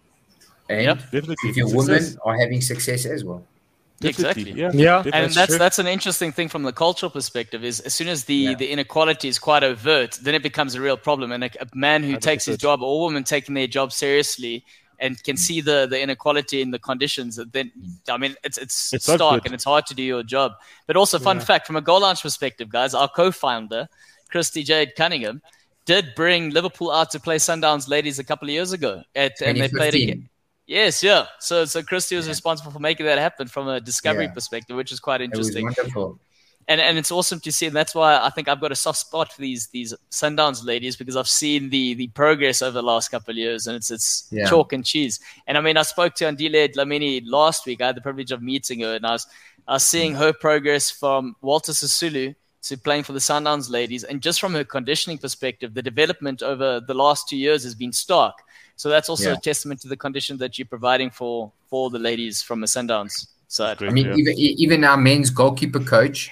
And Yep. Definitely. if your Success. women are having success as well. Definitely. Exactly. Yeah. Yeah. Definitely. And that's true. that's an interesting thing from the cultural perspective is as soon as the, Yeah. the inequality is quite overt, then it becomes a real problem. And a, a man who one hundred takes his percent. job or woman taking their job seriously and can see the, the inequality in the conditions, then I mean it's it's, It's not stark good. and it's hard to do your job. But also, fun Yeah. fact from a goal launch perspective, guys, our co-founder Christy Jade Cunningham did bring Liverpool out to play Sundowns ladies a couple of years ago, at, and they played again. Yes, yeah. So, so Christy was Yeah. responsible for making that happen from a discovery Yeah. perspective, which is quite It was interesting. wonderful. And and it's awesome to see. And that's why I think I've got a soft spot for these these Sundowns ladies because I've seen the the progress over the last couple of years, and it's it's Yeah. chalk and cheese. And I mean, I spoke to Andile Dlamini last week. I had the privilege of meeting her, and I was I was seeing her progress from Walter Sisulu to playing for the Sundowns ladies, and just from her conditioning perspective, the development over the last two years has been stark. So that's also Yeah. a testament to the condition that you're providing for for the ladies from the Sundowns side. Great. I mean, Yeah. even even our men's goalkeeper coach,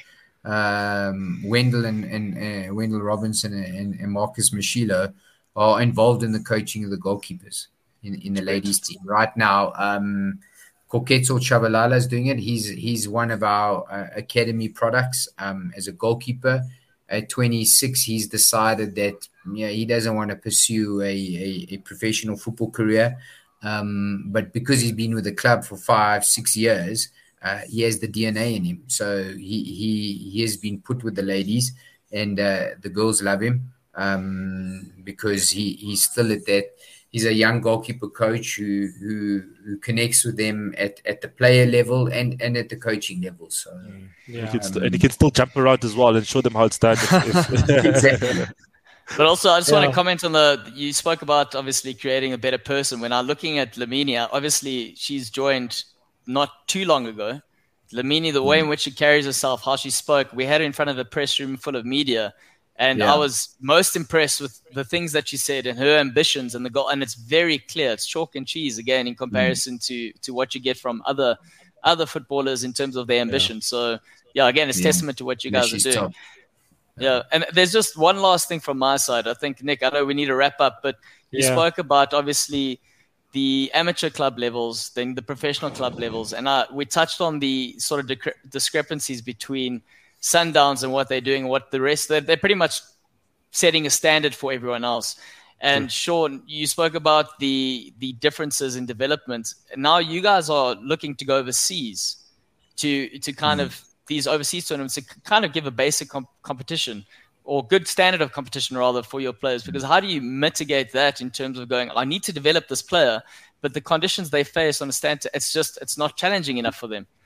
um, Wendell and, and uh, Wendell Robinson and, and Marcus Machilo are involved in the coaching of the goalkeepers in, in the ladies team right now. Um, Koketso Chabalala is doing it. He's he's one of our uh, academy products um, as a goalkeeper. At twenty-six, he's decided that yeah, he doesn't want to pursue a, a, a professional football career. Um, but because he's been with the club for five, six years, uh, he has the D N A in him. So he he, he has been put with the ladies, and uh, the girls love him um, because he, he's still at that. He's a young goalkeeper coach who who, who connects with them at, at the player level and, and at the coaching level. So Yeah. He can st- and he can still jump around as well and show them how it's done. If, if exactly. But also, I just want Yeah. to comment on the. You spoke about obviously creating a better person. When I'm looking at Laminia, obviously she's joined not too long ago. Lamini, the way in which she carries herself, how she spoke, we had her in front of a press room full of media, and Yeah. I was most impressed with the things that she said and her ambitions and the goal. And it's very clear. It's chalk and cheese again in comparison to to what you get from other other footballers in terms of their ambition. So yeah, again, it's Yeah. testament to what you Yeah, guys are she's doing. top. Yeah, and there's just one last thing from my side. I think, Nick, I know we need to wrap up, but you Yeah. spoke about obviously the amateur club levels, then the professional club levels, and uh, we touched on the sort of discre- discrepancies between Sundowns and what they're doing, what the rest, they're, they're pretty much setting a standard for everyone else. And Sean, you spoke about the the differences in development. And now you guys are looking to go overseas to to kind mm. of these overseas tournaments to kind of give a basic comp- competition or good standard of competition rather for your players. Because how do you mitigate that in terms of going, I need to develop this player, but the conditions they face on a stand, it's just it's not challenging enough for them.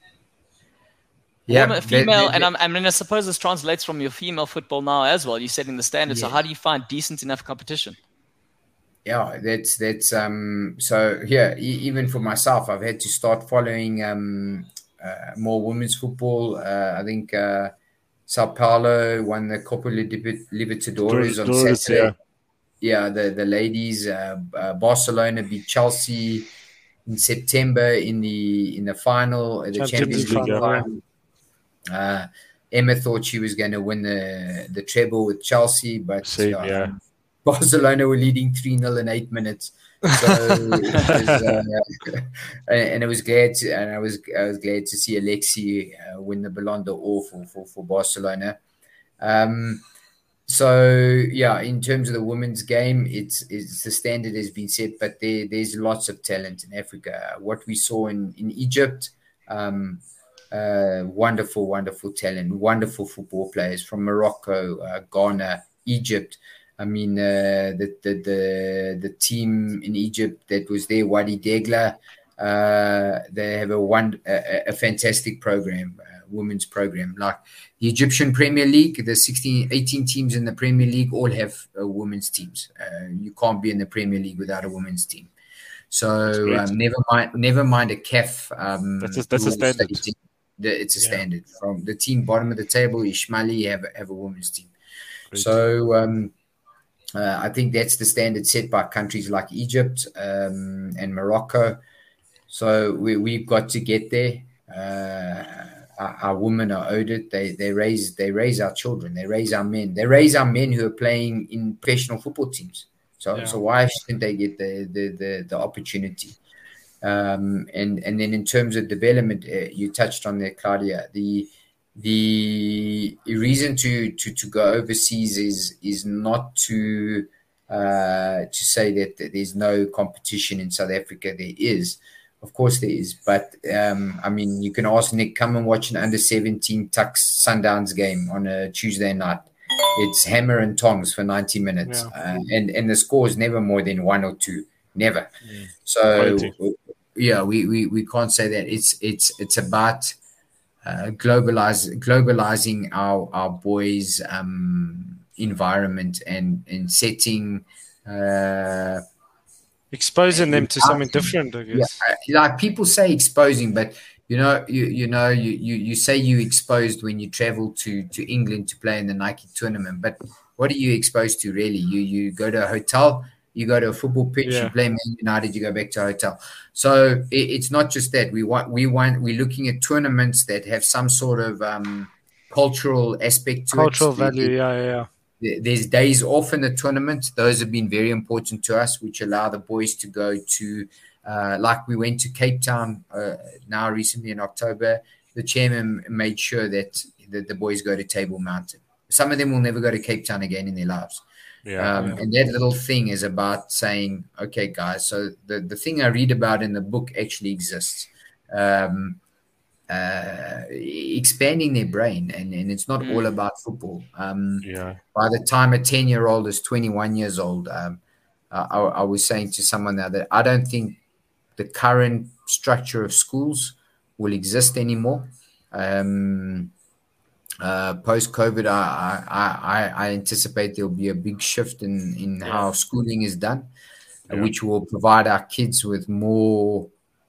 Yeah, a female, they, they, and I'm, I mean, I suppose this translates from your female football now as well. You're setting the standard. Yeah. So how do you find decent enough competition? Yeah, that's that's um. So yeah, e- even for myself, I've had to start following um uh, more women's football. Uh, I think uh, Sao Paulo won the Copa Libertadores on Saturday. Yeah. yeah, the the ladies. Uh, uh, Barcelona beat Chelsea in September in the in the final, the Champions, Champions League final. Uh, Emma thought she was going to win the, the treble with Chelsea, but Same, uh, yeah. Barcelona were leading three nil in eight minutes. So it was, uh, and it was glad to, and I was I was glad to see Alexi uh, win the Ballon d'Or for, for, for Barcelona. Um, so yeah, in terms of the women's game, it's it's the standard has been set, but there there's lots of talent in Africa. What we saw in in Egypt. Um, Uh, wonderful, wonderful talent, wonderful football players from Morocco, uh, Ghana, Egypt. I mean, uh, the, the the the team in Egypt that was there, Wadi Degla, uh, they have a one a, a fantastic program, uh, women's program. Like the Egyptian Premier League, the sixteen, eighteen teams in the Premier League all have uh, women's teams. Uh, you can't be in the Premier League without a women's team. So um, never mind, never mind a C A F. Um, that's a, that's a standard. Team. The, it's a yeah. standard from the team bottom of the table. Ismaili have have a women's team, Great. so um, uh, I think that's the standard set by countries like Egypt um, and Morocco. So we we've got to get there. Uh, our, our women are owed it. They they raise they raise our children. They raise our men. They raise our men who are playing in professional football teams. So yeah. so why shouldn't they get the the the, the opportunity? Um, and and then in terms of development, uh, you touched on there, Claudia. The the reason to to to go overseas is is not to uh, to say that, that there's no competition in South Africa. There is, of course, there is. But um, I mean, you can ask Nick, come and watch an under seventeen Tuks Sundowns game on a Tuesday night. It's hammer and tongs for ninety minutes, yeah. uh, and and the score is never more than one or two. Never. Yeah. So. Quality. Yeah, we, we, we can't say that. It's it's it's about uh, globalize globalizing our our boys' um, environment and and setting uh, exposing them to something different. I guess. Yeah, like people say exposing, but you know you you know you, you, you say you exposed when you travel to, to England to play in the Nike tournament, but what are you exposed to really? You you go to a hotel. You go to a football pitch, yeah. you play Man United, you go back to a hotel. So it, it's not just that. We want, we want, we're looking at tournaments that have some sort of um, cultural aspect to cultural it. Cultural value, yeah, yeah, yeah. There's days off in the tournament. Those have been very important to us, which allow the boys to go to, uh, like we went to Cape Town uh, now recently in October. The chairman made sure that, that the boys go to Table Mountain. Some of them will never go to Cape Town again in their lives. Yeah, um, yeah. And that little thing is about saying, okay, guys, so the, the thing I read about in the book actually exists. Um, uh, expanding their brain, and, and it's not mm. all about football. Um, yeah. By the time a ten-year-old is twenty-one years old, um, I, I was saying to someone now that I don't think the current structure of schools will exist anymore. Um Uh, post-COVID, I, I, I anticipate there'll be a big shift in, in yeah. how schooling is done, yeah. which will provide our kids with more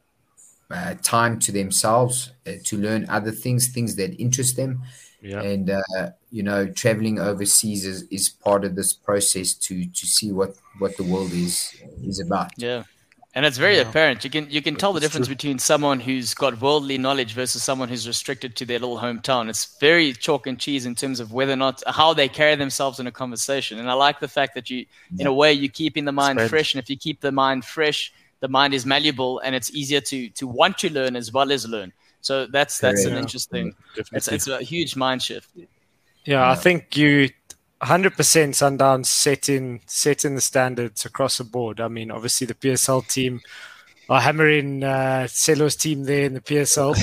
uh, time to themselves uh, to learn other things, things that interest them. Yeah. And, uh, you know, traveling overseas is, is part of this process to to see what, what the world is is about. Yeah. And it's very yeah. apparent. You can you can tell the difference true. between someone who's got worldly knowledge versus someone who's restricted to their little hometown. It's very chalk and cheese in terms of whether or not how they carry themselves in a conversation. And I like the fact that you, yeah. in a way, you're keeping the mind Spend. fresh. And if you keep the mind fresh, the mind is malleable and it's easier to to want to learn as well as learn. So that's that's yeah. an interesting. It's, it's a huge mind shift. Yeah, yeah. I think you one hundred percent Sundowns setting setting the standards across the board. I mean, obviously the P S L team are hammering uh, Celo's team there in the P S L,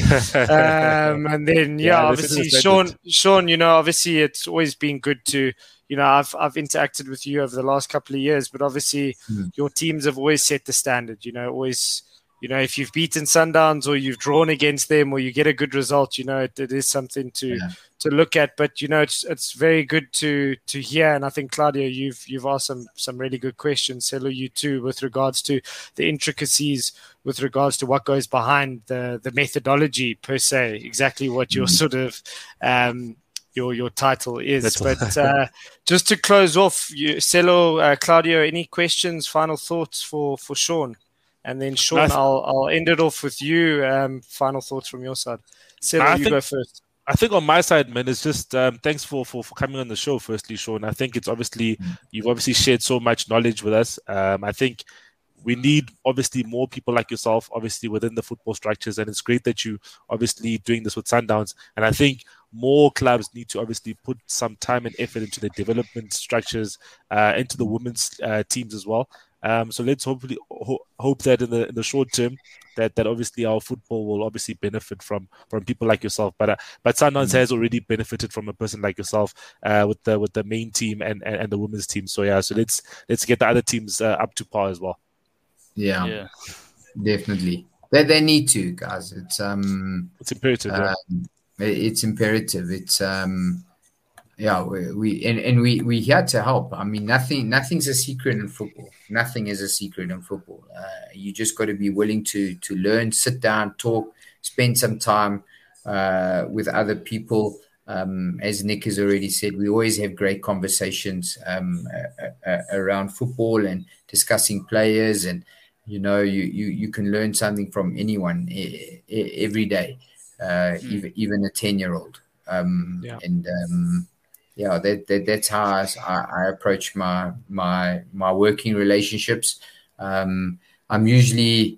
um, and then yeah, yeah obviously Sean, Sean, you know, obviously it's always been good to. You know, I've I've interacted with you over the last couple of years, but obviously mm. your teams have always set the standard. You know, always, you know, if you've beaten Sundowns or you've drawn against them or you get a good result, you know, it, it is something to yeah. to look at. But you know, it's it's very good to to hear. And I think Claudio, you've you've asked some some really good questions. Celo, you too, with regards to the intricacies, with regards to what goes behind the the methodology per se, exactly what mm. your sort of um, your your title is. That's but uh, just to close off, you, Celo, uh, Claudio, any questions, final thoughts for, for Sean? And then Sean, nice. I'll I'll end it off with you. Um, final thoughts from your side. Celo, I you think, go first. I think on my side, man, it's just um, thanks for, for, for coming on the show, firstly, Sean. I think it's obviously, you've obviously shared so much knowledge with us. Um, I think we need obviously more people like yourself, obviously within the football structures, and it's great that you obviously doing this with Sundowns. And I think more clubs need to obviously put some time and effort into the development structures, uh, into the women's uh, teams as well. Um, so let's hopefully ho- hope that in the in the short term that, that obviously our football will obviously benefit from from people like yourself. But uh, but Sundowns mm-hmm. has already benefited from a person like yourself uh, with the with the main team and, and, and the women's team. So yeah, so let's let's get the other teams uh, up to par as well. Yeah, yeah. Definitely. They they need to, guys. It's um, it's imperative. Um, yeah. It's imperative. It's um, yeah. We, we and, and we we here to help. I mean, nothing nothing's a secret in football. Nothing is a secret in football. Uh, you just got to be willing to to learn, sit down, talk, spend some time uh, with other people. Um, as Nick has already said, we always have great conversations um, uh, uh, around football and discussing players. And you know, you you you can learn something from anyone e- e- every day. Uh, mm. even even a ten-year-old, um, yeah. and um, yeah, that, that that's how I, I approach my my my working relationships. Um, I'm usually,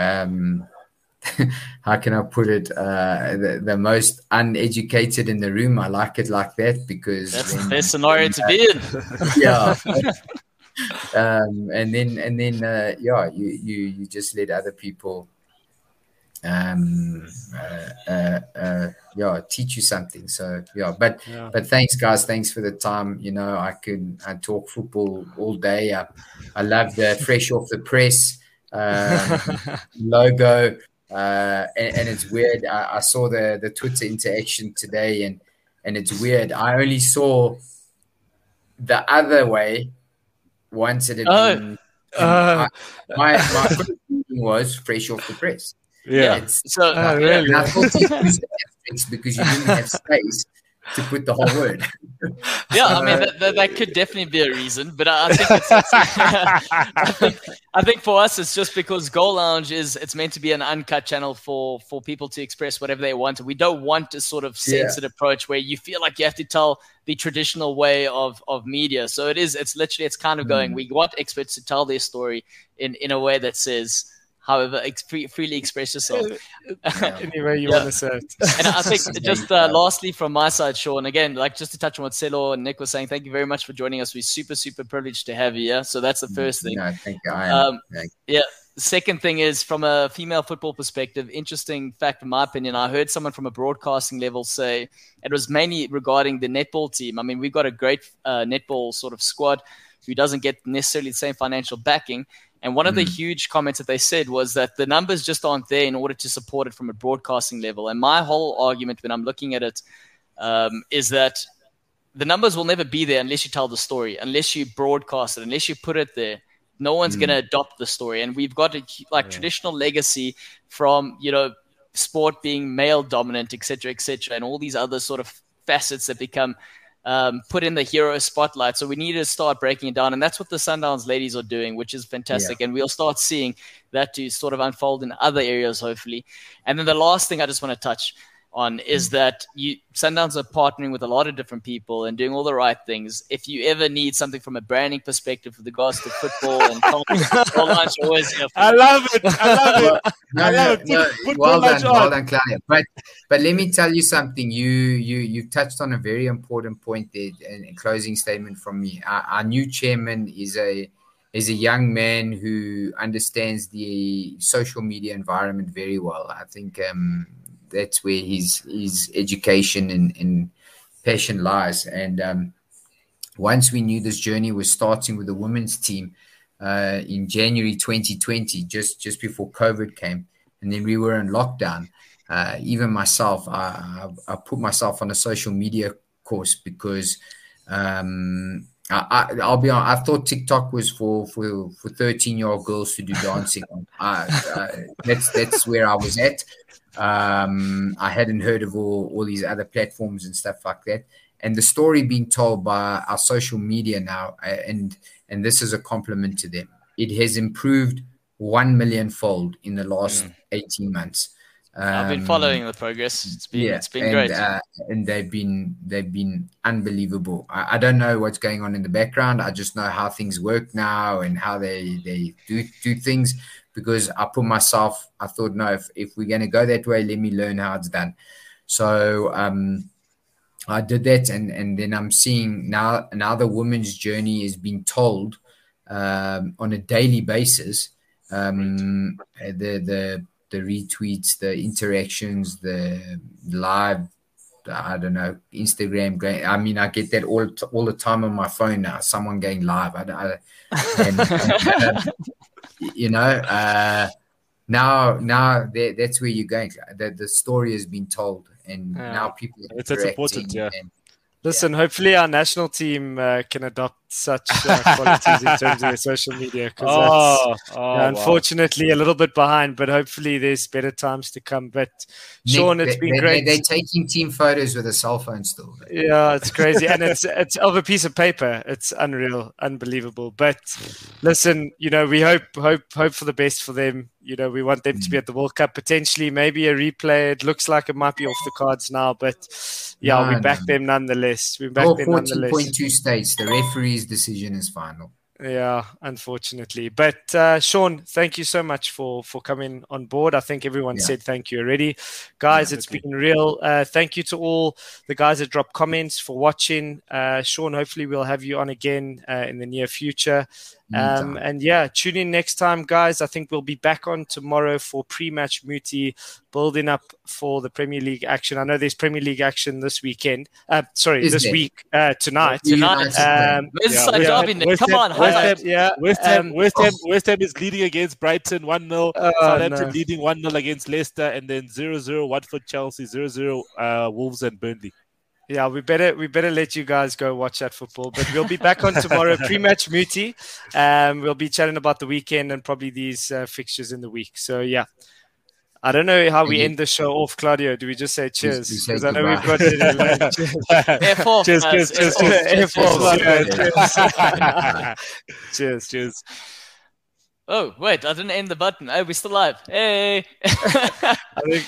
um, how can I put it, uh, the, the most uneducated in the room. I like it like that because that's the best scenario to be in. Yeah. um, and then and then uh, yeah, you you you just let other people. Um, uh, uh, uh, yeah, teach you something. So yeah, but yeah. but thanks, guys. Thanks for the time. You know, I can I talk football all day. I, I love the fresh off the press um, logo, uh, and, and it's weird. I, I saw the the Twitter interaction today, and and it's weird. I only saw the other way once it had oh. been. Uh, I, my my first meeting was fresh off the press. Yeah. It's, so uh, really? I thought you used the asterisks because you didn't have space to put the whole word. Yeah, I mean that, that, that could definitely be a reason, but I think it's, it's I, think, I think for us it's just because Goal Lounge is it's meant to be an uncut channel for for people to express whatever they want. We don't want a sort of censored yeah. approach where you feel like you have to tell the traditional way of of media. So it is it's literally it's kind of going. Mm. We want experts to tell their story in in a way that says. However, ex- free, freely express yourself. Any way you yeah. want to say it. And I think just uh, lastly from my side, Sean, again, like just to touch on what Celo and Nick was saying, thank you very much for joining us. We're super, super privileged to have you. Yeah? So that's the first thing. No, thank you. I am. Um, yeah. The second thing is from a female football perspective, interesting fact in my opinion, I heard someone from a broadcasting level say it was mainly regarding the netball team. I mean, we've got a great uh, netball sort of squad who doesn't get necessarily the same financial backing. And one of the mm. huge comments that they said was that the numbers just aren't there in order to support it from a broadcasting level. And my whole argument when I'm looking at it um, is that the numbers will never be there unless you tell the story, unless you broadcast it, unless you put it there. No one's mm. going to adopt the story. And we've got a like yeah. traditional legacy from, you know, sport being male dominant, et cetera, et cetera, and all these other sort of facets that become Um, put in the hero spotlight. So we need to start breaking it down. And that's what the Sundowns ladies are doing, which is fantastic. Yeah. And we'll start seeing that to sort of unfold in other areas, hopefully. And then the last thing I just want to touch on is that you Sundowns are partnering with a lot of different people and doing all the right things. If you ever need something from a branding perspective with regards to football and content, lunch always here. I love it. I love it. No, I love no, it. Put, no, put well done, on. well done, Claudia. But but let me tell you something. You you you touched on a very important point there. And a closing statement from me. Our, our new chairman is a is a young man who understands the social media environment very well. I think um, that's where his his education and, and passion lies. And um, once we knew this journey was starting with the women's team uh, in January twenty twenty, just just before COVID came, and then we were in lockdown. Uh, even myself, I, I, I put myself on a social media course because um, I, I, I'll be honest, I thought TikTok was for for for thirteen year old girls to do dancing. I, I, that's that's where I was at. Um, I hadn't heard of all, all these other platforms and stuff like that. And the story being told by our social media now, and and this is a compliment to them. It has improved one million fold in the last mm. eighteen months. Um, I've been following the progress. It's been yeah, it's been and, great, uh, and they've been they've been unbelievable. I, I don't know what's going on in the background. I just know how things work now and how they they do do things. Because I put myself, I thought, no, if, if we're going to go that way, let me learn how it's done. So um, I did that, and and then I'm seeing now now the women's journey is being told um, on a daily basis. Um, the the the retweets, the interactions, the live, I don't know, Instagram. I mean, I get that all all the time on my phone now. Someone going live. I, I and, and, uh, you know, uh, now now that, that's where you're going. That the story has been told, and yeah. now people are it's, it's important. Yeah. And, Listen, yeah. hopefully our national team uh, can adopt such uh, qualities in terms of their social media. Because oh, that's oh, uh, unfortunately wow. a little bit behind, but hopefully there's better times to come. But Nick, Sean, it's they, been they, great. They're taking team photos with a cell phone still. Yeah, it's crazy. And it's it's of a piece of paper. It's unreal, unbelievable. But listen, you know, we hope hope hope for the best for them. You know, we want them to be at the World Cup, potentially, maybe a replay. It looks like it might be off the cards now, but yeah, no, we back no. them nonetheless. We back All them nonetheless. fourteen point two states, the referee's decision is final. Yeah, unfortunately. But uh, Sean, thank you so much for, for coming on board. I think everyone yeah. said thank you already. Guys, yeah, it's okay. been real. Uh, thank you to all the guys that dropped comments for watching. Uh, Sean, hopefully we'll have you on again uh, in the near future. Um, and yeah, tune in next time, guys. I think we'll be back on tomorrow for pre-match Muti, building up for the Premier League action. I know there's Premier League action this weekend. Uh, sorry, Is this there? week, uh, tonight. Tonight. Um, yeah, yeah. West Come on, West Ham, yeah. West Ham, um, West Ham, West Ham is leading against Brighton one nil. Oh, Southampton no. leading one nil against Leicester, and then zero zero Watford, Chelsea, zero zero uh, Wolves and Burnley. Yeah, we better we better let you guys go watch that football. But we'll be back on tomorrow, pre-match Muti. Um, we'll be chatting about the weekend and probably these uh, fixtures in the week. So yeah, I don't know how we end the show off, Claudio. Do we just say cheers? Because I know we've got it. F off, cheers, cheers, cheers, cheers, cheers, cheers, cheers. Oh wait, I didn't end the button. Oh, we're still live. Hey. I think